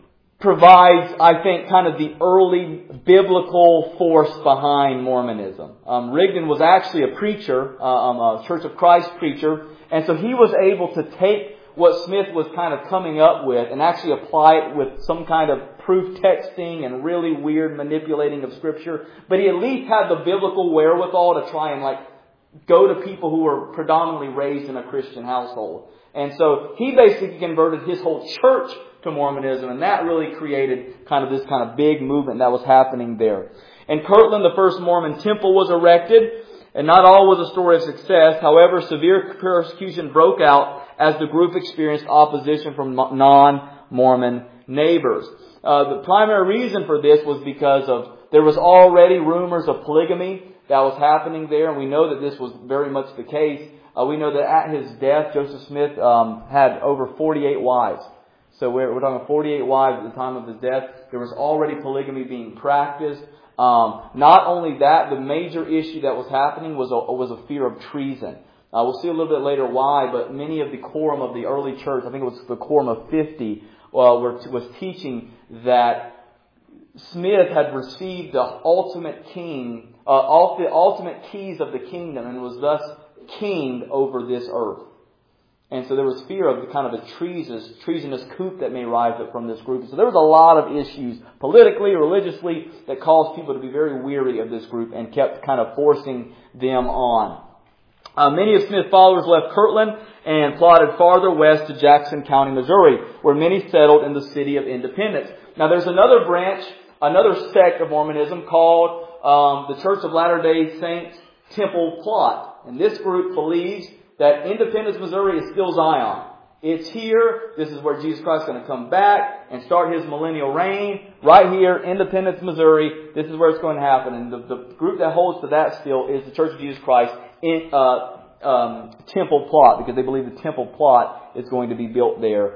provides, I think, kind of the early biblical force behind Mormonism. Rigdon was actually a preacher, a Church of Christ preacher, and so he was able to take what Smith was kind of coming up with and actually apply it with some kind of proof texting and really weird manipulating of Scripture. But he at least had the biblical wherewithal to try and go to people who were predominantly raised in a Christian household. And so he basically converted his whole church to Mormonism, and that really created kind of this kind of big movement that was happening there. In Kirtland, the first Mormon temple was erected, and not all was a story of success. However, severe persecution broke out as the group experienced opposition from non-Mormon neighbors. The primary reason for this was because there was already rumors of polygamy that was happening there, and we know that this was very much the case. We know that at his death, Joseph Smith had over 48 wives. So we're talking 48 wives at the time of his death. There was already polygamy being practiced. Not only that, the major issue that was happening was a fear of treason. We'll see a little bit later why, but many of the quorum of the early church, I think it was the quorum of 50, was teaching that Smith had received the ultimate keys of the kingdom and was thus king over this earth. And so there was fear of the kind of a treasonous coup that may rise up from this group. So there was a lot of issues politically, religiously, that caused people to be very weary of this group and kept kind of forcing them on. Many of Smith's followers left Kirtland and plodded farther west to Jackson County, Missouri, where many settled in the city of Independence. Now there's another branch, another sect of Mormonism called the Church of Latter-day Saints Temple Plot. And this group believes that Independence, Missouri is still Zion. It's here. This is where Jesus Christ is going to come back and start His millennial reign. Right here, Independence, Missouri. This is where it's going to happen. And the group that holds to that still is the Church of Jesus Christ in Temple Plot, because they believe the Temple Plot is going to be built there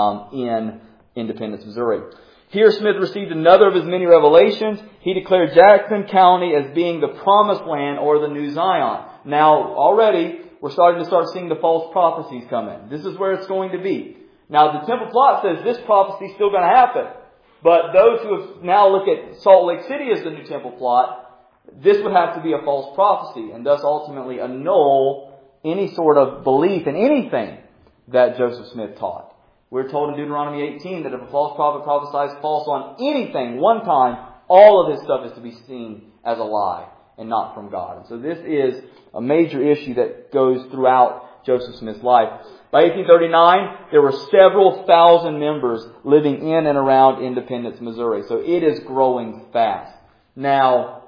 in Independence, Missouri. Here Smith received another of his many revelations. He declared Jackson County as being the promised land or the new Zion. Now, already, we're starting to seeing the false prophecies come in. This is where it's going to be. Now, the Temple Plot says this prophecy is still going to happen. But those who have now look at Salt Lake City as the new Temple Plot, this would have to be a false prophecy and thus ultimately annul any sort of belief in anything that Joseph Smith taught. We're told in Deuteronomy 18 that if a false prophet prophesies false on anything one time, all of his stuff is to be seen as a lie and not from God. And so this is a major issue that goes throughout Joseph Smith's life. By 1839, there were several thousand members living in and around Independence, Missouri. So it is growing fast. Now,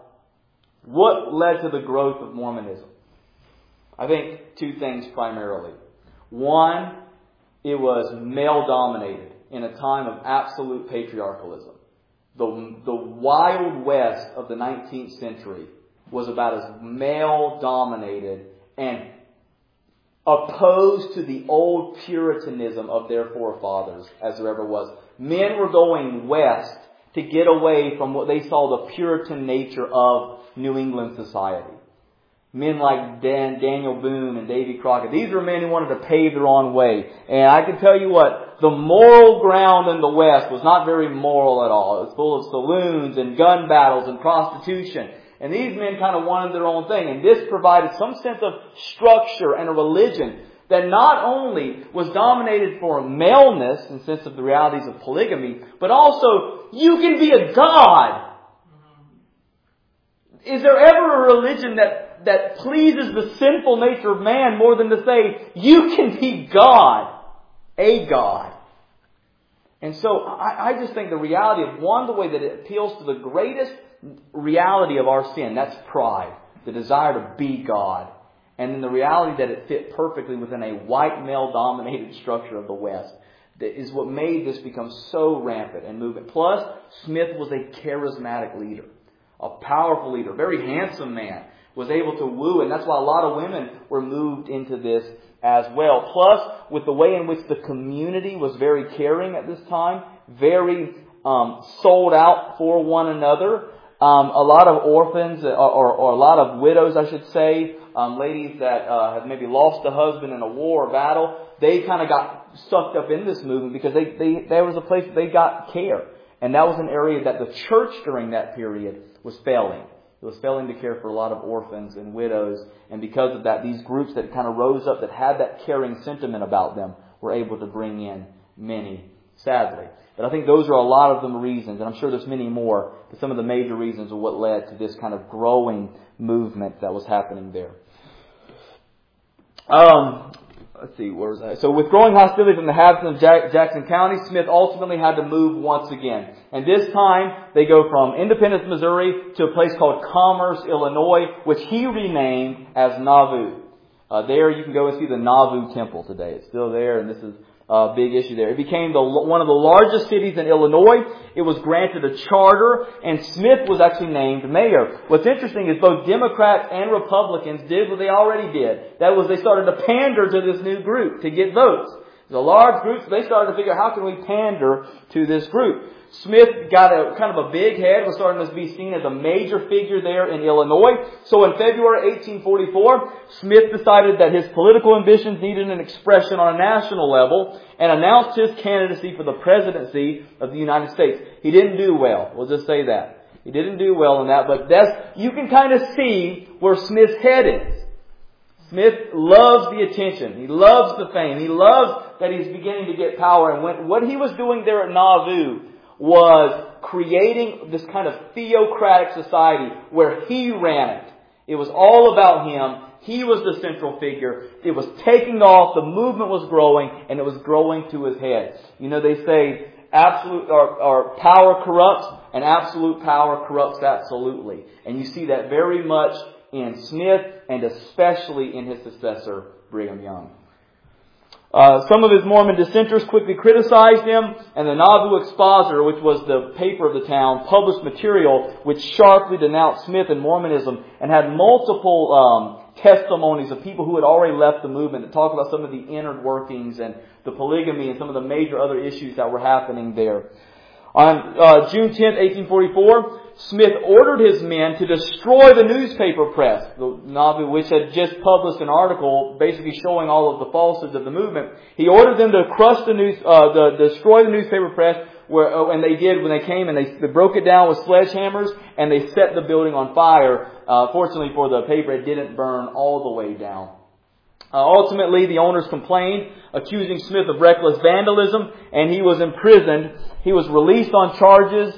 what led to the growth of Mormonism? I think two things primarily. One, it was male-dominated in a time of absolute patriarchalism. The Wild West of the 19th century was about as male-dominated and opposed to the old Puritanism of their forefathers as there ever was. Men were going west to get away from what they saw the Puritan nature of New England society. Men like Daniel Boone and Davy Crockett. These were men who wanted to pave their own way. And I can tell you what, the moral ground in the West was not very moral at all. It was full of saloons and gun battles and prostitution. And these men kind of wanted their own thing. And this provided some sense of structure and a religion that not only was dominated for maleness in the sense of the realities of polygamy, but also you can be a god. Is there ever a religion that pleases the sinful nature of man more than to say, you can be God, a God? And so I just think the reality of the way that it appeals to the greatest reality of our sin, that's pride, the desire to be God. And then the reality that it fit perfectly within a white male-dominated structure of the West, that is what made this become so rampant and moving. Plus, Smith was a charismatic leader. A powerful leader, a very handsome man, was able to woo, and that's why a lot of women were moved into this as well. Plus, with the way in which the community was very caring at this time, very sold out for one another. A lot of orphans, or a lot of widows, I should say, ladies that have maybe lost a husband in a war or battle, they kind of got sucked up in this movement because there was a place that they got care. And that was an area that the church during that period was failing. It was failing to care for a lot of orphans and widows. And because of that, these groups that kind of rose up that had that caring sentiment about them were able to bring in many, sadly. But I think those are a lot of the reasons, and I'm sure there's many more, but some of the major reasons of what led to this kind of growing movement that was happening there. Let's see, where was I? So with growing hostility from the inhabitants of Jackson County, Smith ultimately had to move once again. And this time, they go from Independence, Missouri to a place called Commerce, Illinois, which he renamed as Nauvoo. There you can go and see the Nauvoo Temple today. It's still there, and this is a big issue there. It became one of the largest cities in Illinois. It was granted a charter, and Smith was actually named mayor. What's interesting is both Democrats and Republicans did what they already did. That was, they started to pander to this new group to get votes. It's a large group, so they started to figure out, how can we pander to this group? Smith got a kind of a big head, was starting to be seen as a major figure there in Illinois. So in February 1844, Smith decided that his political ambitions needed an expression on a national level and announced his candidacy for the presidency of the United States. He didn't do well. We'll just say that. He didn't do well in that, but you can kind of see where Smith's head is. Smith loves the attention. He loves the fame. He loves that he's beginning to get power. And what he was doing there at Nauvoo was creating this kind of theocratic society where he ran it. It was all about him. He was the central figure. It was taking off. The movement was growing, and it was growing to his head. You know, they say absolute or power corrupts, and absolute power corrupts absolutely. And you see that very much in Smith, and especially in his successor, Brigham Young. Some of his Mormon dissenters quickly criticized him, and the Nauvoo Expositor, which was the paper of the town, published material which sharply denounced Smith and Mormonism and had multiple testimonies of people who had already left the movement that talk about some of the inner workings and the polygamy and some of the major other issues that were happening there. On June 10th, 1844, Smith ordered his men to destroy the newspaper press, the Nauvoo, which had just published an article basically showing all of the falsehoods of the movement. He ordered them to destroy the newspaper press, and they did when they came, and they broke it down with sledgehammers, and they set the building on fire. Fortunately for the paper, it didn't burn all the way down. Ultimately, the owners complained, accusing Smith of reckless vandalism, and he was imprisoned. He was released on charges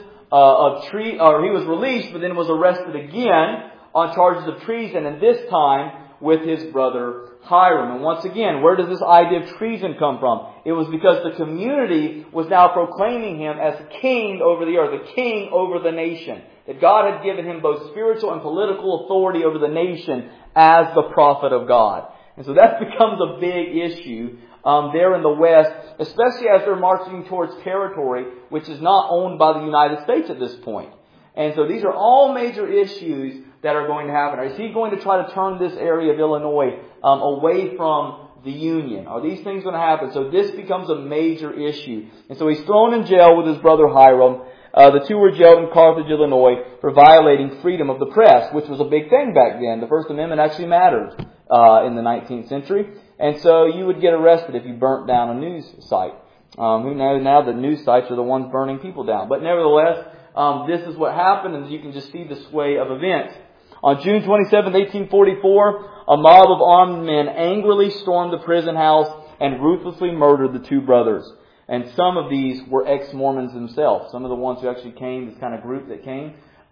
he was released, but then was arrested again on charges of treason, and this time with his brother Hiram. And once again, where does this idea of treason come from? It was because the community was now proclaiming him as king over the earth, a king over the nation. That God had given him both spiritual and political authority over the nation as the prophet of God. And so that becomes a big issue there in the West, especially as they're marching towards territory which is not owned by the United States at this point. And so these are all major issues that are going to happen. Is he going to try to turn this area of Illinois away from the Union? Are these things going to happen? So this becomes a major issue. And so he's thrown in jail with his brother Hiram. The two were jailed in Carthage, Illinois, for violating freedom of the press, which was a big thing back then. The First Amendment actually mattered in the 19th century. And so you would get arrested if you burnt down a news site. Who knows now that news sites are the ones burning people down. But nevertheless, this is what happened, and you can just see the sway of events. On June 27, 1844, a mob of armed men angrily stormed the prison house and ruthlessly murdered the two brothers. And some of these were ex-Mormons themselves. Some of the ones who actually came, this kind of group that came.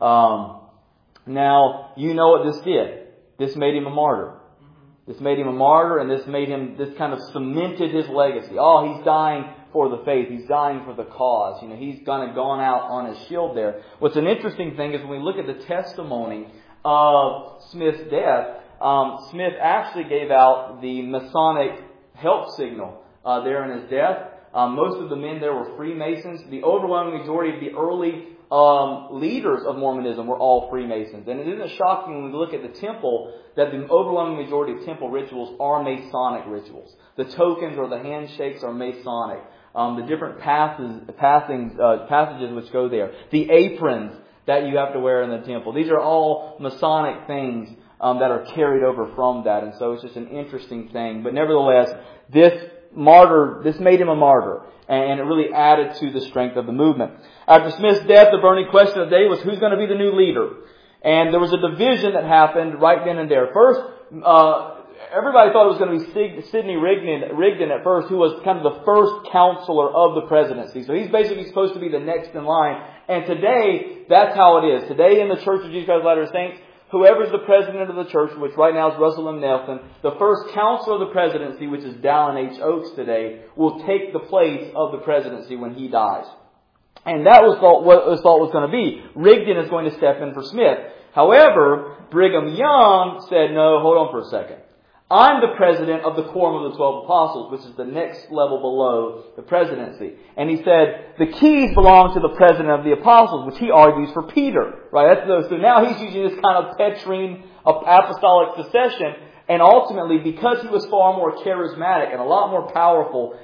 Now, you know what this did. This made him a martyr. This made him a martyr, and this kind of cemented his legacy. Oh, he's dying for the faith. He's dying for the cause. You know, he's kind of gone out on his shield there. What's an interesting thing is when we look at the testimony of Smith's death, Smith actually gave out the Masonic help signal there in his death. Most of the men there were Freemasons. The overwhelming majority of the early leaders of Mormonism were all Freemasons. And it isn't shocking when we look at the temple that the overwhelming majority of temple rituals are Masonic rituals. The tokens or the handshakes are Masonic. The different passages which go there. The aprons that you have to wear in the temple. These are all Masonic things that are carried over from that. And so it's just an interesting thing. But nevertheless, this made him a martyr. And it really added to the strength of the movement. After Smith's death, the burning question of the day was who's going to be the new leader. And there was a division that happened right then and there. First, everybody thought it was going to be Sidney Rigdon at first, who was kind of the first counselor of the presidency. So he's basically supposed to be the next in line. And today, that's how it is. Today in the Church of Jesus Christ of Latter-day Saints, whoever's the president of the church, which right now is Russell M. Nelson, the first counselor of the presidency, which is Dallin H. Oaks today, will take the place of the presidency when he dies. And that was what was thought was going to be. Rigdon is going to step in for Smith. However, Brigham Young said, no, hold on for a second. I'm the president of the Quorum of the 12 Apostles, which is the next level below the presidency. And he said, the keys belong to the president of the apostles, which he argues for Peter. Right? So now he's using this kind of Petrine apostolic succession. And ultimately, because he was far more charismatic and a lot more powerful,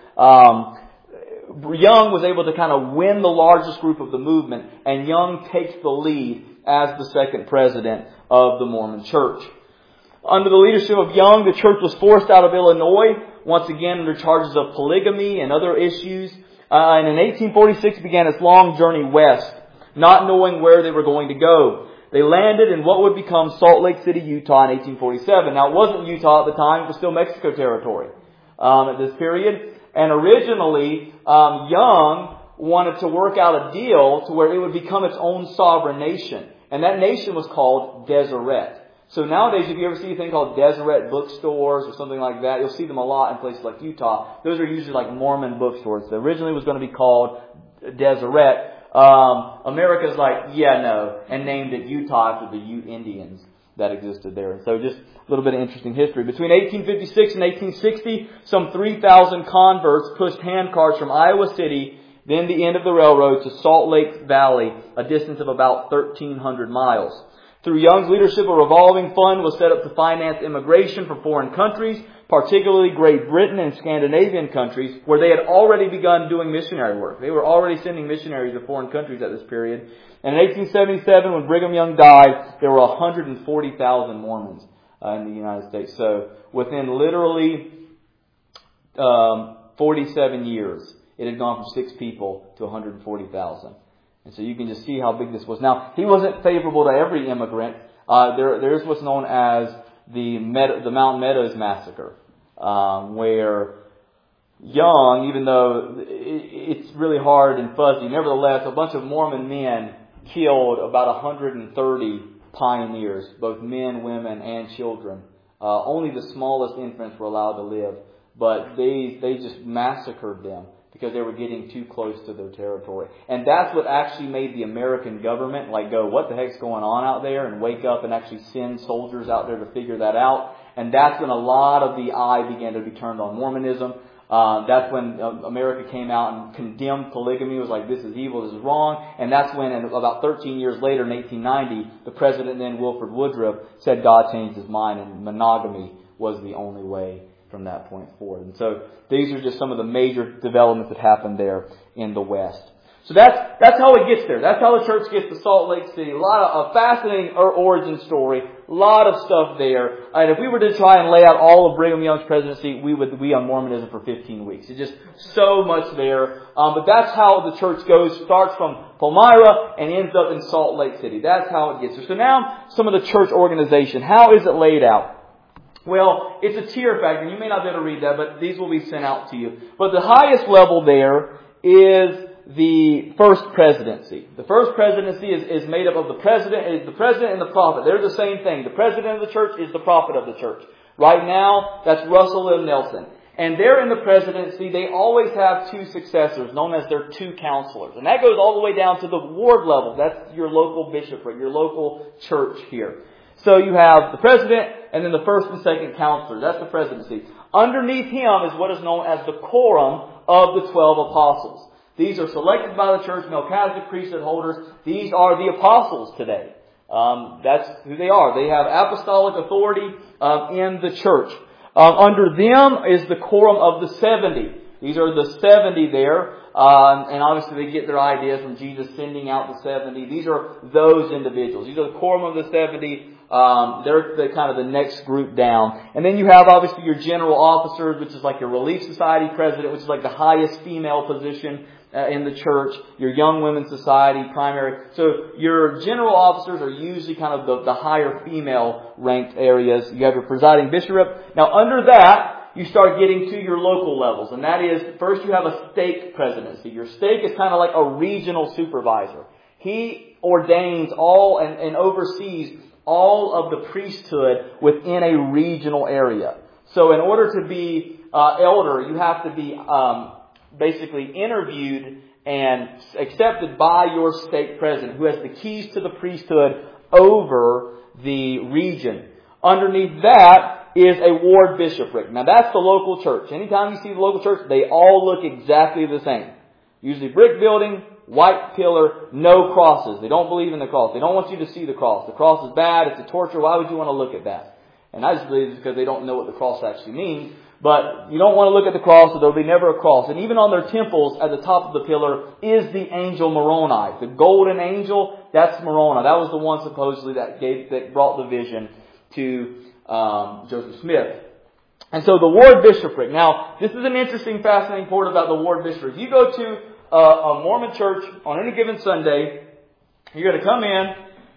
Young was able to kind of win the largest group of the movement. And Young takes the lead as the second president of the Mormon Church. Under the leadership of Young, the church was forced out of Illinois, once again under charges of polygamy and other issues. And in 1846 began its long journey west, not knowing where they were going to go. They landed in what would become Salt Lake City, Utah in 1847. Now, it wasn't Utah at the time. It was still Mexico territory at this period. And originally, Young wanted to work out a deal to where it would become its own sovereign nation. And that nation was called Deseret. So nowadays, if you ever see anything called Deseret bookstores or something like that, you'll see them a lot in places like Utah. Those are usually like Mormon bookstores. So originally it was going to be called Deseret. America's like, yeah, no, and named it Utah after the Ute Indians that existed there. And so just a little bit of interesting history. Between 1856 and 1860, some 3,000 converts pushed handcarts from Iowa City, then the end of the railroad, to Salt Lake Valley, a distance of about 1,300 miles. Through Young's leadership, a revolving fund was set up to finance immigration from foreign countries, particularly Great Britain and Scandinavian countries, where they had already begun doing missionary work. They were already sending missionaries to foreign countries at this period. And in 1877, when Brigham Young died, there were 140,000 Mormons in the United States. So within literally 47 years, it had gone from 6 people to 140,000. And so you can just see how big this was. Now, he wasn't favorable to every immigrant. There is what's known as the Mountain Meadows Massacre, where Young, even though it's really hard and fuzzy, nevertheless, a bunch of Mormon men killed about 130 pioneers, both men, women, and children. Only the smallest infants were allowed to live, but they just massacred them because they were getting too close to their territory. And that's what actually made the American government go, what the heck's going on out there? And wake up and actually send soldiers out there to figure that out. And that's when a lot of the eye began to be turned on Mormonism. That's when America came out and condemned polygamy. It was like, this is evil, this is wrong. And that's when, about 13 years later, in 1890, the president then, Wilford Woodruff, said God changed his mind and monogamy was the only way from that point forward. And so these are just some of the major developments that happened there in the West. So that's how it gets there. That's how the church gets to Salt Lake City. A lot of a fascinating origin story. A lot of stuff there. And if we were to try and lay out all of Brigham Young's presidency, we would be on Mormonism for 15 weeks. It's just so much there. But that's how the church goes. Starts from Palmyra and ends up in Salt Lake City. That's how it gets there. So now some of the church organization. How is it laid out? Well, it's a tier factor. You may not be able to read that, but these will be sent out to you. But the highest level there is the first presidency. The first presidency is made up of the president and the prophet. They're the same thing. The president of the church is the prophet of the church. Right now, that's Russell M. Nelson. And they're in the presidency. They always have 2 successors, known as their 2 counselors. And that goes all the way down to the ward level. That's your local bishopric, your local church here. So you have the president and then the first and second counselor. That's the presidency. Underneath him is what is known as the quorum of the 12 apostles. These are selected by the church, Melchizedek priesthood holders. These are the apostles today. That's who they are. They have apostolic authority in the church. Under them is the quorum of the 70. These are the 70 there. And obviously they get their ideas from Jesus sending out the 70. These are those individuals. These are the quorum of the 70. They're the kind of the next group down. And then you have obviously your general officers, which is like your Relief Society president, which is like the highest female position in the church, your young women's society, primary. So your general officers are usually kind of the higher female ranked areas. You have your presiding bishopric. Now under that, you start getting to your local levels. And that is, first you have a stake presidency. Your stake is kind of like a regional supervisor. He ordains all and oversees all of the priesthood within a regional area. So in order to be elder, you have to be basically interviewed and accepted by your stake president, who has the keys to the priesthood over the region. Underneath that is a ward bishopric. Now that's the local church. Anytime you see the local church, they all look exactly the same. Usually brick building, white pillar, no crosses. They don't believe in the cross. They don't want you to see the cross. The cross is bad. It's a torture. Why would you want to look at that? And I just believe it's because they don't know what the cross actually means. But you don't want to look at the cross, so there'll be never a cross. And even on their temples, at the top of the pillar, is the angel Moroni. The golden angel, that's Moroni. That was the one supposedly that brought the vision to Joseph Smith. And so the ward bishopric. Now, this is an interesting, fascinating part about the ward bishopric. If you go to a Mormon church on any given Sunday, you're going to come in.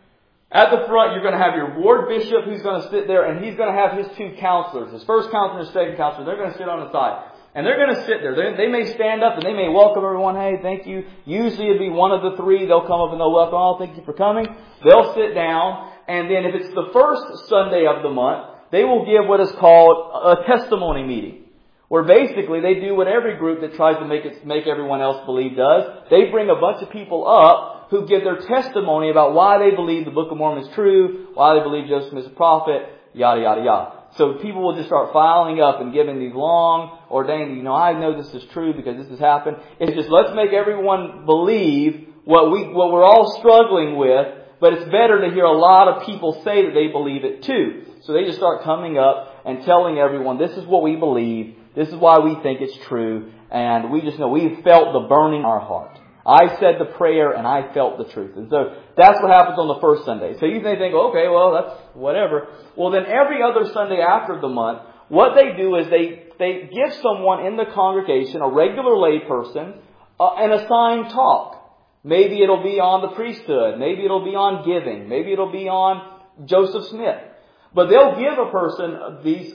At the front, you're going to have your ward bishop who's going to sit there, and he's going to have his two counselors. His first counselor and his second counselor. They're going to sit on the side. And they're going to sit there. They may stand up and they may welcome everyone. Hey, thank you. Usually it'd be one of the three. They'll come up and they'll welcome. Oh, thank you for coming. They'll sit down. And then if it's the first Sunday of the month, they will give what is called a testimony meeting. Where basically they do what every group that tries to make everyone else believe does. They bring a bunch of people up who give their testimony about why they believe the Book of Mormon is true, why they believe Joseph Smith is a prophet, yada, yada, yada. So people will just start filing up and giving these long, ordained, I know this is true because this has happened. It's just, let's make everyone believe what we're all struggling with, but it's better to hear a lot of people say that they believe it too. So they just start coming up and telling everyone, this is what we believe, this is why we think it's true, and we just know we've felt the burning in our heart. I said the prayer and I felt the truth. And so that's what happens on the first Sunday. So you may think, okay, well, that's whatever. Well, then every other Sunday after the month, what they do is they give someone in the congregation, a regular lay person, an assigned talk. Maybe it'll be on the priesthood. Maybe it'll be on giving. Maybe it'll be on Joseph Smith. But they'll give a person these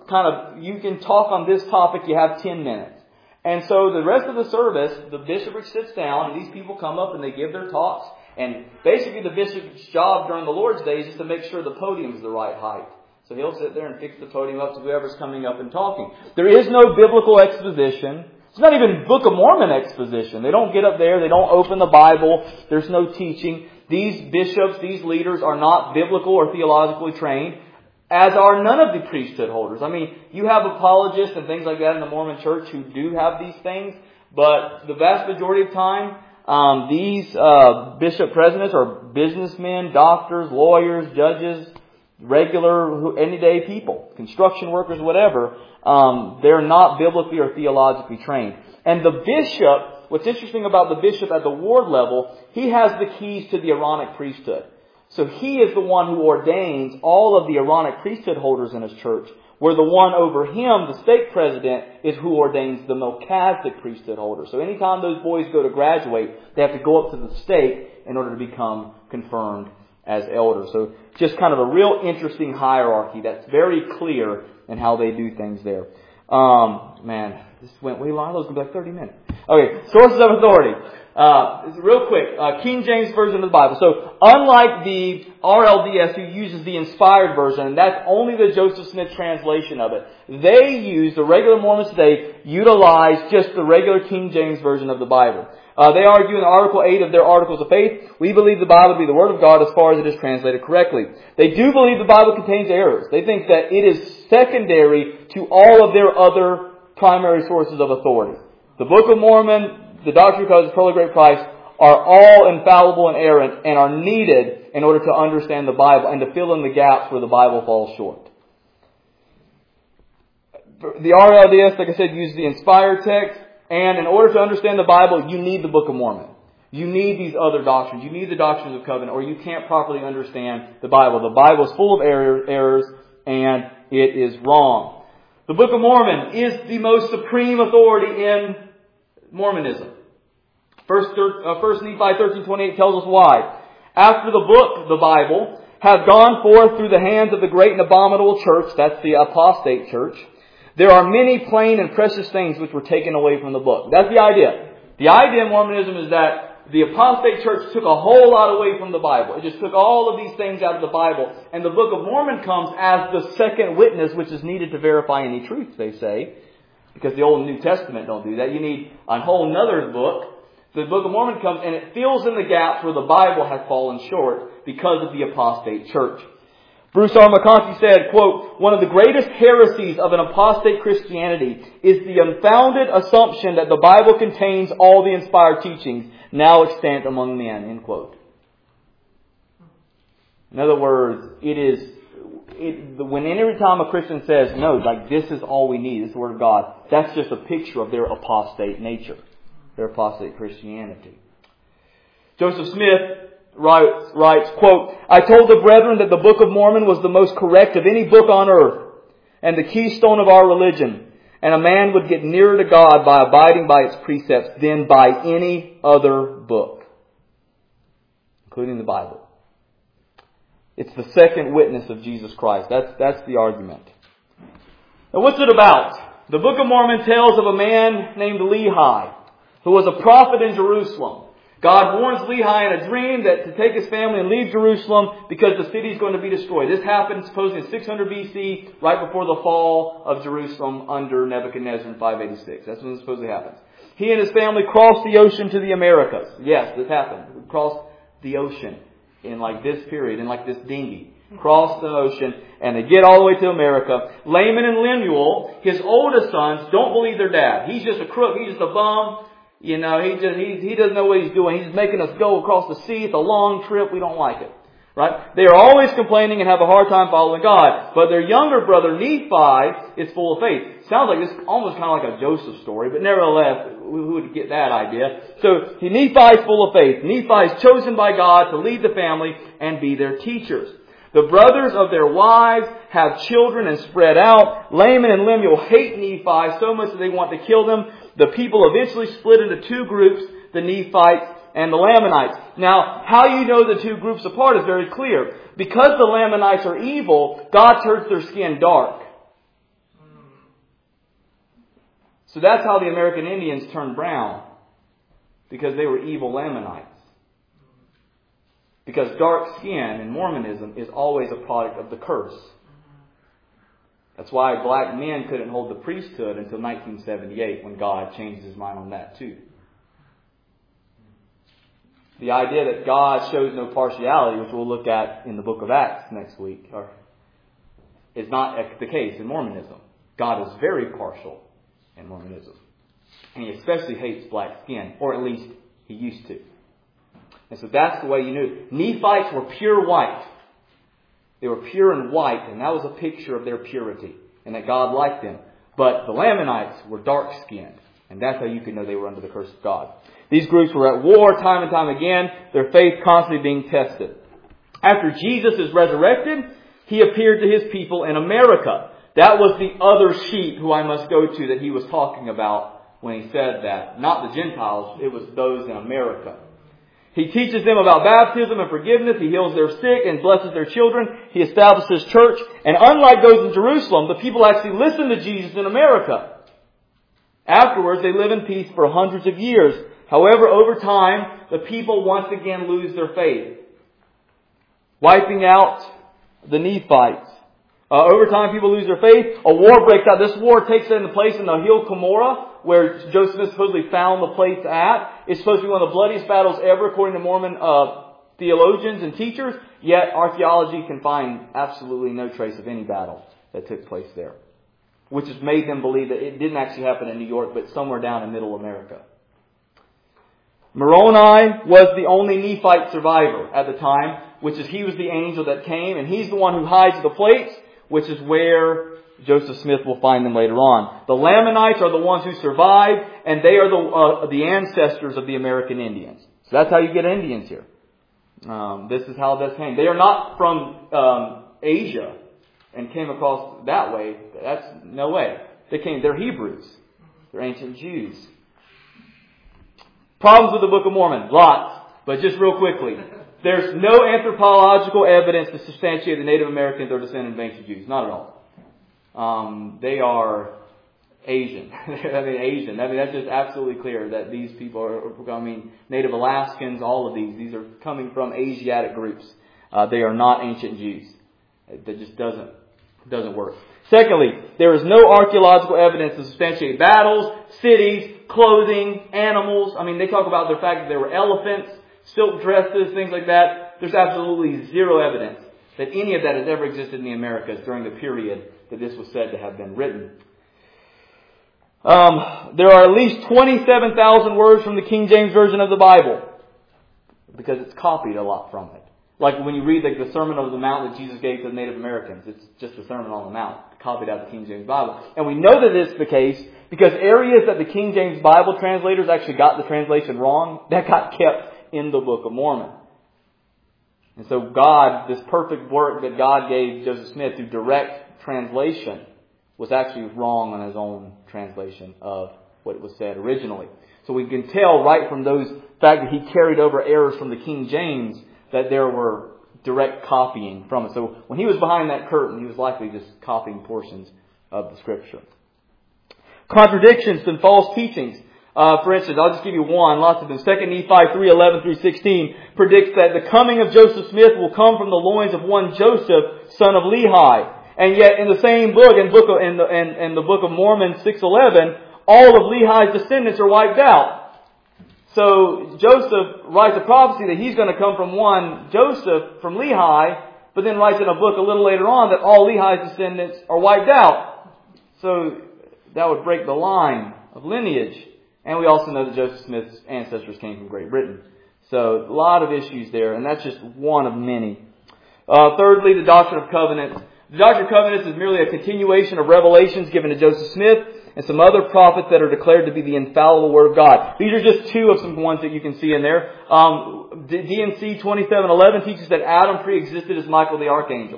you can talk on this topic, you have 10 minutes. And so the rest of the service, the bishopric sits down and these people come up and they give their talks. And basically the bishop's job during the Lord's Day is just to make sure the podium is the right height. So he'll sit there and fix the podium up to whoever's coming up and talking. There is no biblical exposition. It's not even Book of Mormon exposition. They don't get up there. They don't open the Bible. There's no teaching. These bishops, these leaders are not biblical or theologically trained, as are none of the priesthood holders. I mean, you have apologists and things like that in the Mormon church who do have these things, but the vast majority of time, these bishop presidents are businessmen, doctors, lawyers, judges, regular, everyday people, construction workers, whatever. They're not biblically or theologically trained. And the bishop, what's interesting about the bishop at the ward level, he has the keys to the Aaronic priesthood. So he is the one who ordains all of the Aaronic priesthood holders in his church, where the one over him, the stake president, is who ordains the Melchizedek priesthood holders. So anytime those boys go to graduate, they have to go up to the stake in order to become confirmed as elders. So just kind of a real interesting hierarchy that's very clear in how they do things there. This went way long. Those will be like 30 minutes. Okay, sources of authority. Real quick, King James Version of the Bible. So unlike the RLDS who uses the inspired version, and that's only the Joseph Smith translation of it, the regular Mormons today utilize just the regular King James Version of the Bible. They argue in Article 8 of their Articles of Faith, we believe the Bible to be the Word of God as far as it is translated correctly. They do believe the Bible contains errors. They think that it is secondary to all of their other primary sources of authority. The Book of Mormon, the Doctrine and Covenants, Pearl of Great Price are all infallible and errant and are needed in order to understand the Bible and to fill in the gaps where the Bible falls short. The RLDS, like I said, uses the inspired text, and in order to understand the Bible, you need the Book of Mormon. You need these other doctrines. You need the doctrines of covenant, or you can't properly understand the Bible. The Bible is full of errors, and it is wrong. The Book of Mormon is the most supreme authority in Mormonism. First Nephi 13:28 tells us why. After the book, the Bible, have gone forth through the hands of the great and abominable church, that's the apostate church, there are many plain and precious things which were taken away from the book. That's the idea. The idea in Mormonism is that the apostate church took a whole lot away from the Bible. It just took all of these things out of the Bible. And the Book of Mormon comes as the second witness which is needed to verify any truth, they say. Because the Old and New Testament don't do that. You need a whole nother book. The Book of Mormon comes and it fills in the gaps where the Bible has fallen short because of the apostate church. Bruce R. McConkie said, quote, "One of the greatest heresies of an apostate Christianity is the unfounded assumption that the Bible contains all the inspired teachings now extant among men," end quote. In other words, when every time a Christian says, no, like this is all we need, this is the Word of God, that's just a picture of their apostate nature, their apostate Christianity. Joseph Smith writes, quote, "I told the brethren that the Book of Mormon was the most correct of any book on earth and the keystone of our religion, and a man would get nearer to God by abiding by its precepts than by any other book, including the Bible." It's the second witness of Jesus Christ. That's the argument. Now what's it about? The Book of Mormon tells of a man named Lehi, who was a prophet in Jerusalem. God warns Lehi in a dream that to take his family and leave Jerusalem because the city is going to be destroyed. This happened supposedly in 600 BC, right before the fall of Jerusalem under Nebuchadnezzar in 586. That's when it supposedly happens. He and his family crossed the ocean to the Americas. Yes, this happened. We crossed the ocean in like this period, in like this dinghy. Crossed the ocean, and they get all the way to America. Laman and Lemuel, his oldest sons, don't believe their dad. He's just a crook. He's just a bum. You know, he doesn't know what he's doing. He's making us go across the sea. It's a long trip. We don't like it. Right? They are always complaining and have a hard time following God. But their younger brother, Nephi, is full of faith. Sounds like this almost kind of like a Joseph story, but nevertheless, who would get that idea? So, Nephi is full of faith. Nephi is chosen by God to lead the family and be their teachers. The brothers of their wives have children and spread out. Laman and Lemuel hate Nephi so much that they want to kill them. The people eventually split into two groups, the Nephites and the Lamanites. Now, how you know the two groups apart is very clear. Because the Lamanites are evil, God turns their skin dark. So that's how the American Indians turned brown. Because they were evil Lamanites. Because dark skin in Mormonism is always a product of the curse. That's why black men couldn't hold the priesthood until 1978 when God changed His mind on that too. The idea that God shows no partiality, which we'll look at in the book of Acts next week, is not the case in Mormonism. God is very partial in Mormonism. And He especially hates black skin, or at least He used to. And so that's the way you knew. Nephites were pure white. They were pure and white, and that was a picture of their purity, and that God liked them. But the Lamanites were dark-skinned, and that's how you could know they were under the curse of God. These groups were at war time and time again, their faith constantly being tested. After Jesus is resurrected, He appeared to His people in America. That was the other sheep who I must go to that He was talking about when He said that. Not the Gentiles, it was those in America. He teaches them about baptism and forgiveness. He heals their sick and blesses their children. He establishes church. And unlike those in Jerusalem, the people actually listen to Jesus in America. Afterwards, they live in peace for hundreds of years. However, over time, the people once again lose their faith, wiping out the Nephites. Over time, people lose their faith. A war breaks out. This war takes place in the hill Cumorah, where Joseph supposedly found the place at. It's supposed to be one of the bloodiest battles ever, according to Mormon theologians and teachers. Yet archaeology can find absolutely no trace of any battle that took place there, which has made them believe that it didn't actually happen in New York, but somewhere down in Middle America. Moroni was the only Nephite survivor at the time, which is he was the angel that came, and he's the one who hides the plates, which is where Joseph Smith will find them later on. The Lamanites are the ones who survived, and they are the ancestors of the American Indians. So that's how you get Indians here. This is how this came. They are not from Asia and came across that way. That's no way. They're Hebrews. They're ancient Jews. Problems with the Book of Mormon. Lots. But just real quickly. There's no anthropological evidence to substantiate the Native Americans are descendants of ancient Jews. Not at all. They are Asian. Asian. That's just absolutely clear that these people are, Native Alaskans, all of these are coming from Asiatic groups. They are not ancient Jews. That just doesn't work. Secondly, there is no archaeological evidence to substantiate battles, cities, clothing, animals. They talk about the fact that there were elephants, silk dresses, things like that. There's absolutely zero evidence that any of that has ever existed in the Americas during the period that this was said to have been written. There are at least 27,000 words from the King James Version of the Bible, because it's copied a lot from it. Like when you read the Sermon on the Mount that Jesus gave to the Native Americans, it's just the Sermon on the Mount, copied out of the King James Bible. And we know that this is the case because areas that the King James Bible translators actually got the translation wrong, that got kept in the Book of Mormon. And so God, this perfect work that God gave Joseph Smith through direct translation, was actually wrong on his own translation of what was said originally. So we can tell right from those fact that he carried over errors from the King James that there were direct copying from it. So when he was behind that curtain, he was likely just copying portions of the Scripture. Contradictions and false teachings. For instance, I'll just give you one, lots of them. 2 Nephi 3:11 through 16 predicts that the coming of Joseph Smith will come from the loins of one Joseph, son of Lehi. And yet in the same book, in the Book of Mormon 6:11, all of Lehi's descendants are wiped out. So Joseph writes a prophecy that he's going to come from one Joseph from Lehi, but then writes in a book a little later on that all Lehi's descendants are wiped out. So that would break the line of lineage. And we also know that Joseph Smith's ancestors came from Great Britain. So a lot of issues there, and that's just one of many. Thirdly, the Doctrine of Covenants. The Doctrine of Covenants is merely a continuation of revelations given to Joseph Smith and some other prophets that are declared to be the infallible Word of God. These are just two of some ones that you can see in there. D&C 27:11 teaches that Adam pre-existed as Michael the Archangel.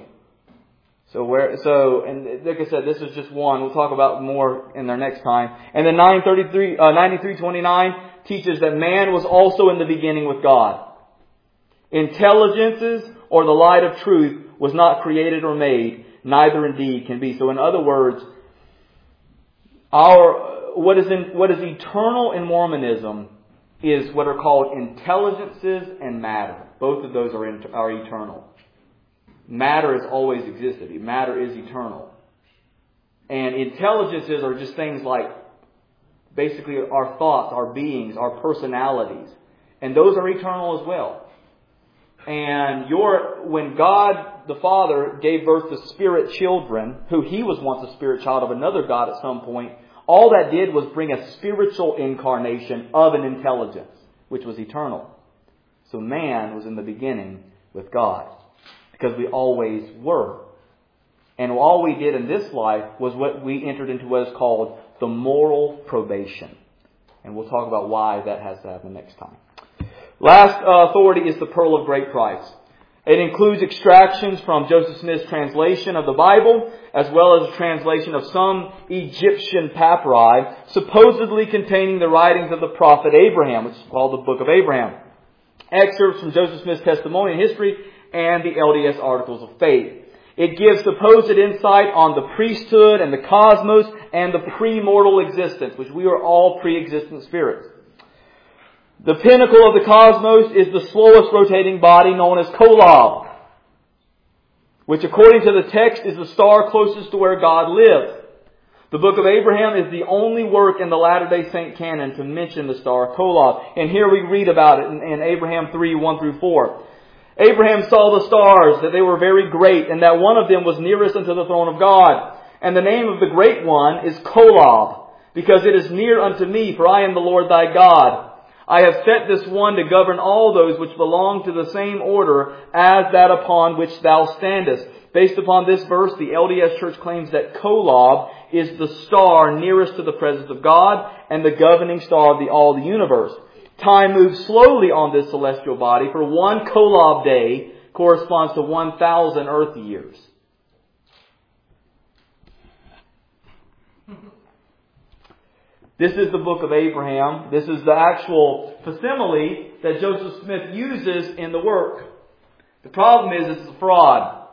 And like I said, this is just one. We'll talk about more in our next time. And then 93:29 teaches that man was also in the beginning with God. Intelligences or the light of truth was not created or made, neither indeed can be. So in other words, what is eternal in Mormonism is what are called intelligences and matter. Both of those are eternal. Matter has always existed. Matter is eternal. And intelligences are just things like basically our thoughts, our beings, our personalities. And those are eternal as well. And when God the Father gave birth to spirit children, who He was once a spirit child of another God at some point, all that did was bring a spiritual incarnation of an intelligence, which was eternal. So man was in the beginning with God, because we always were. And all we did in this life was what we entered into what is called the moral probation. And we'll talk about why that has to happen next time. Last authority is the Pearl of Great Price. It includes extractions from Joseph Smith's translation of the Bible, as well as a translation of some Egyptian papyri, supposedly containing the writings of the prophet Abraham, which is called the Book of Abraham. Excerpts from Joseph Smith's testimony and history, and the LDS Articles of Faith. It gives supposed insight on the priesthood and the cosmos and the pre-mortal existence, which we are all pre-existent spirits. The pinnacle of the cosmos is the slowest rotating body known as Kolob, which according to the text is the star closest to where God lives. The Book of Abraham is the only work in the Latter-day Saint canon to mention the star Kolob. And here we read about it in Abraham 3:1 through 4. Abraham saw the stars, that they were very great, and that one of them was nearest unto the throne of God. And the name of the great one is Kolob, because it is near unto me, for I am the Lord thy God. I have set this one to govern all those which belong to the same order as that upon which thou standest. Based upon this verse, the LDS Church claims that Kolob is the star nearest to the presence of God and the governing star of all the universe. Time moves slowly on this celestial body, for one Kolob day corresponds to 1,000 earth years. This is the book of Abraham. This is the actual facsimile that Joseph Smith uses in the work. The problem is it's a fraud.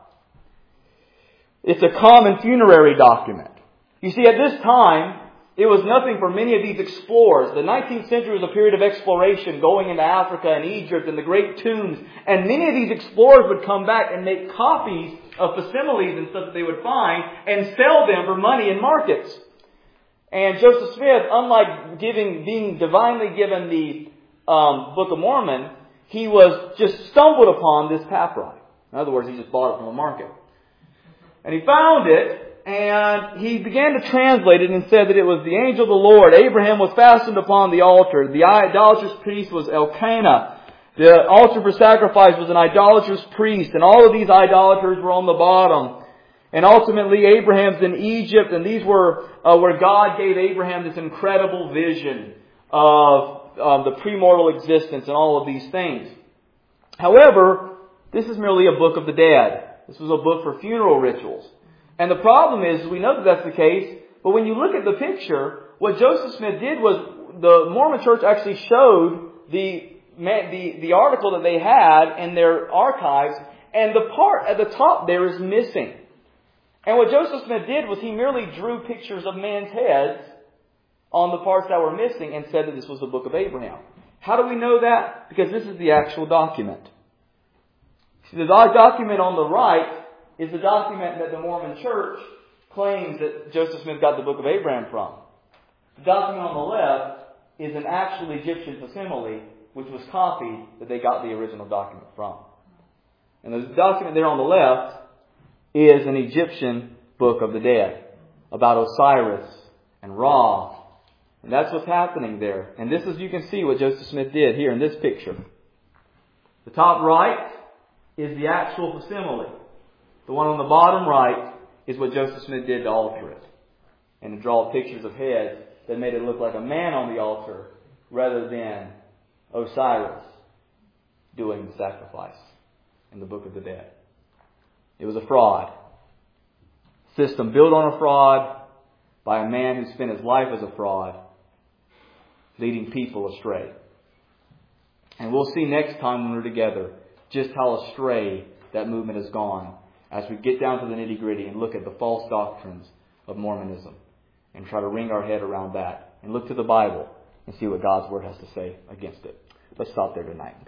It's a common funerary document. You see, at this time, it was nothing for many of these explorers. The 19th century was a period of exploration, going into Africa and Egypt and the great tombs. And many of these explorers would come back and make copies of facsimiles and stuff that they would find and sell them for money in markets. And Joseph Smith, unlike being divinely given the Book of Mormon, he was just stumbled upon this papyrus. In other words, he just bought it from a market. And he found it. And he began to translate it and said that it was the angel of the Lord. Abraham was fastened upon the altar. The idolatrous priest was Elkanah. The altar for sacrifice was an idolatrous priest. And all of these idolaters were on the bottom. And ultimately Abraham's in Egypt. And these were where God gave Abraham this incredible vision of the premortal existence and all of these things. However, this is merely a book of the dead. This was a book for funeral rituals. And the problem is, we know that that's the case, but when you look at the picture, what Joseph Smith did was, the Mormon Church actually showed the article that they had in their archives, and the part at the top there is missing. And what Joseph Smith did was he merely drew pictures of men's heads on the parts that were missing and said that this was the book of Abraham. How do we know that? Because this is the actual document. See, the document on the right is the document that the Mormon Church claims that Joseph Smith got the book of Abraham from. The document on the left is an actual Egyptian facsimile, which was copied that they got the original document from. And the document there on the left is an Egyptian book of the dead about Osiris and Ra. And that's what's happening there. And this is, you can see what Joseph Smith did here in this picture. The top right is the actual facsimile. The one on the bottom right is what Joseph Smith did to alter it. And to draw pictures of heads that made it look like a man on the altar rather than Osiris doing the sacrifice in the Book of the Dead. It was a fraud. System built on a fraud by a man who spent his life as a fraud, leading people astray. And we'll see next time when we're together just how astray that movement has gone, as we get down to the nitty-gritty and look at the false doctrines of Mormonism and try to wring our head around that and look to the Bible and see what God's Word has to say against it. Let's stop there tonight.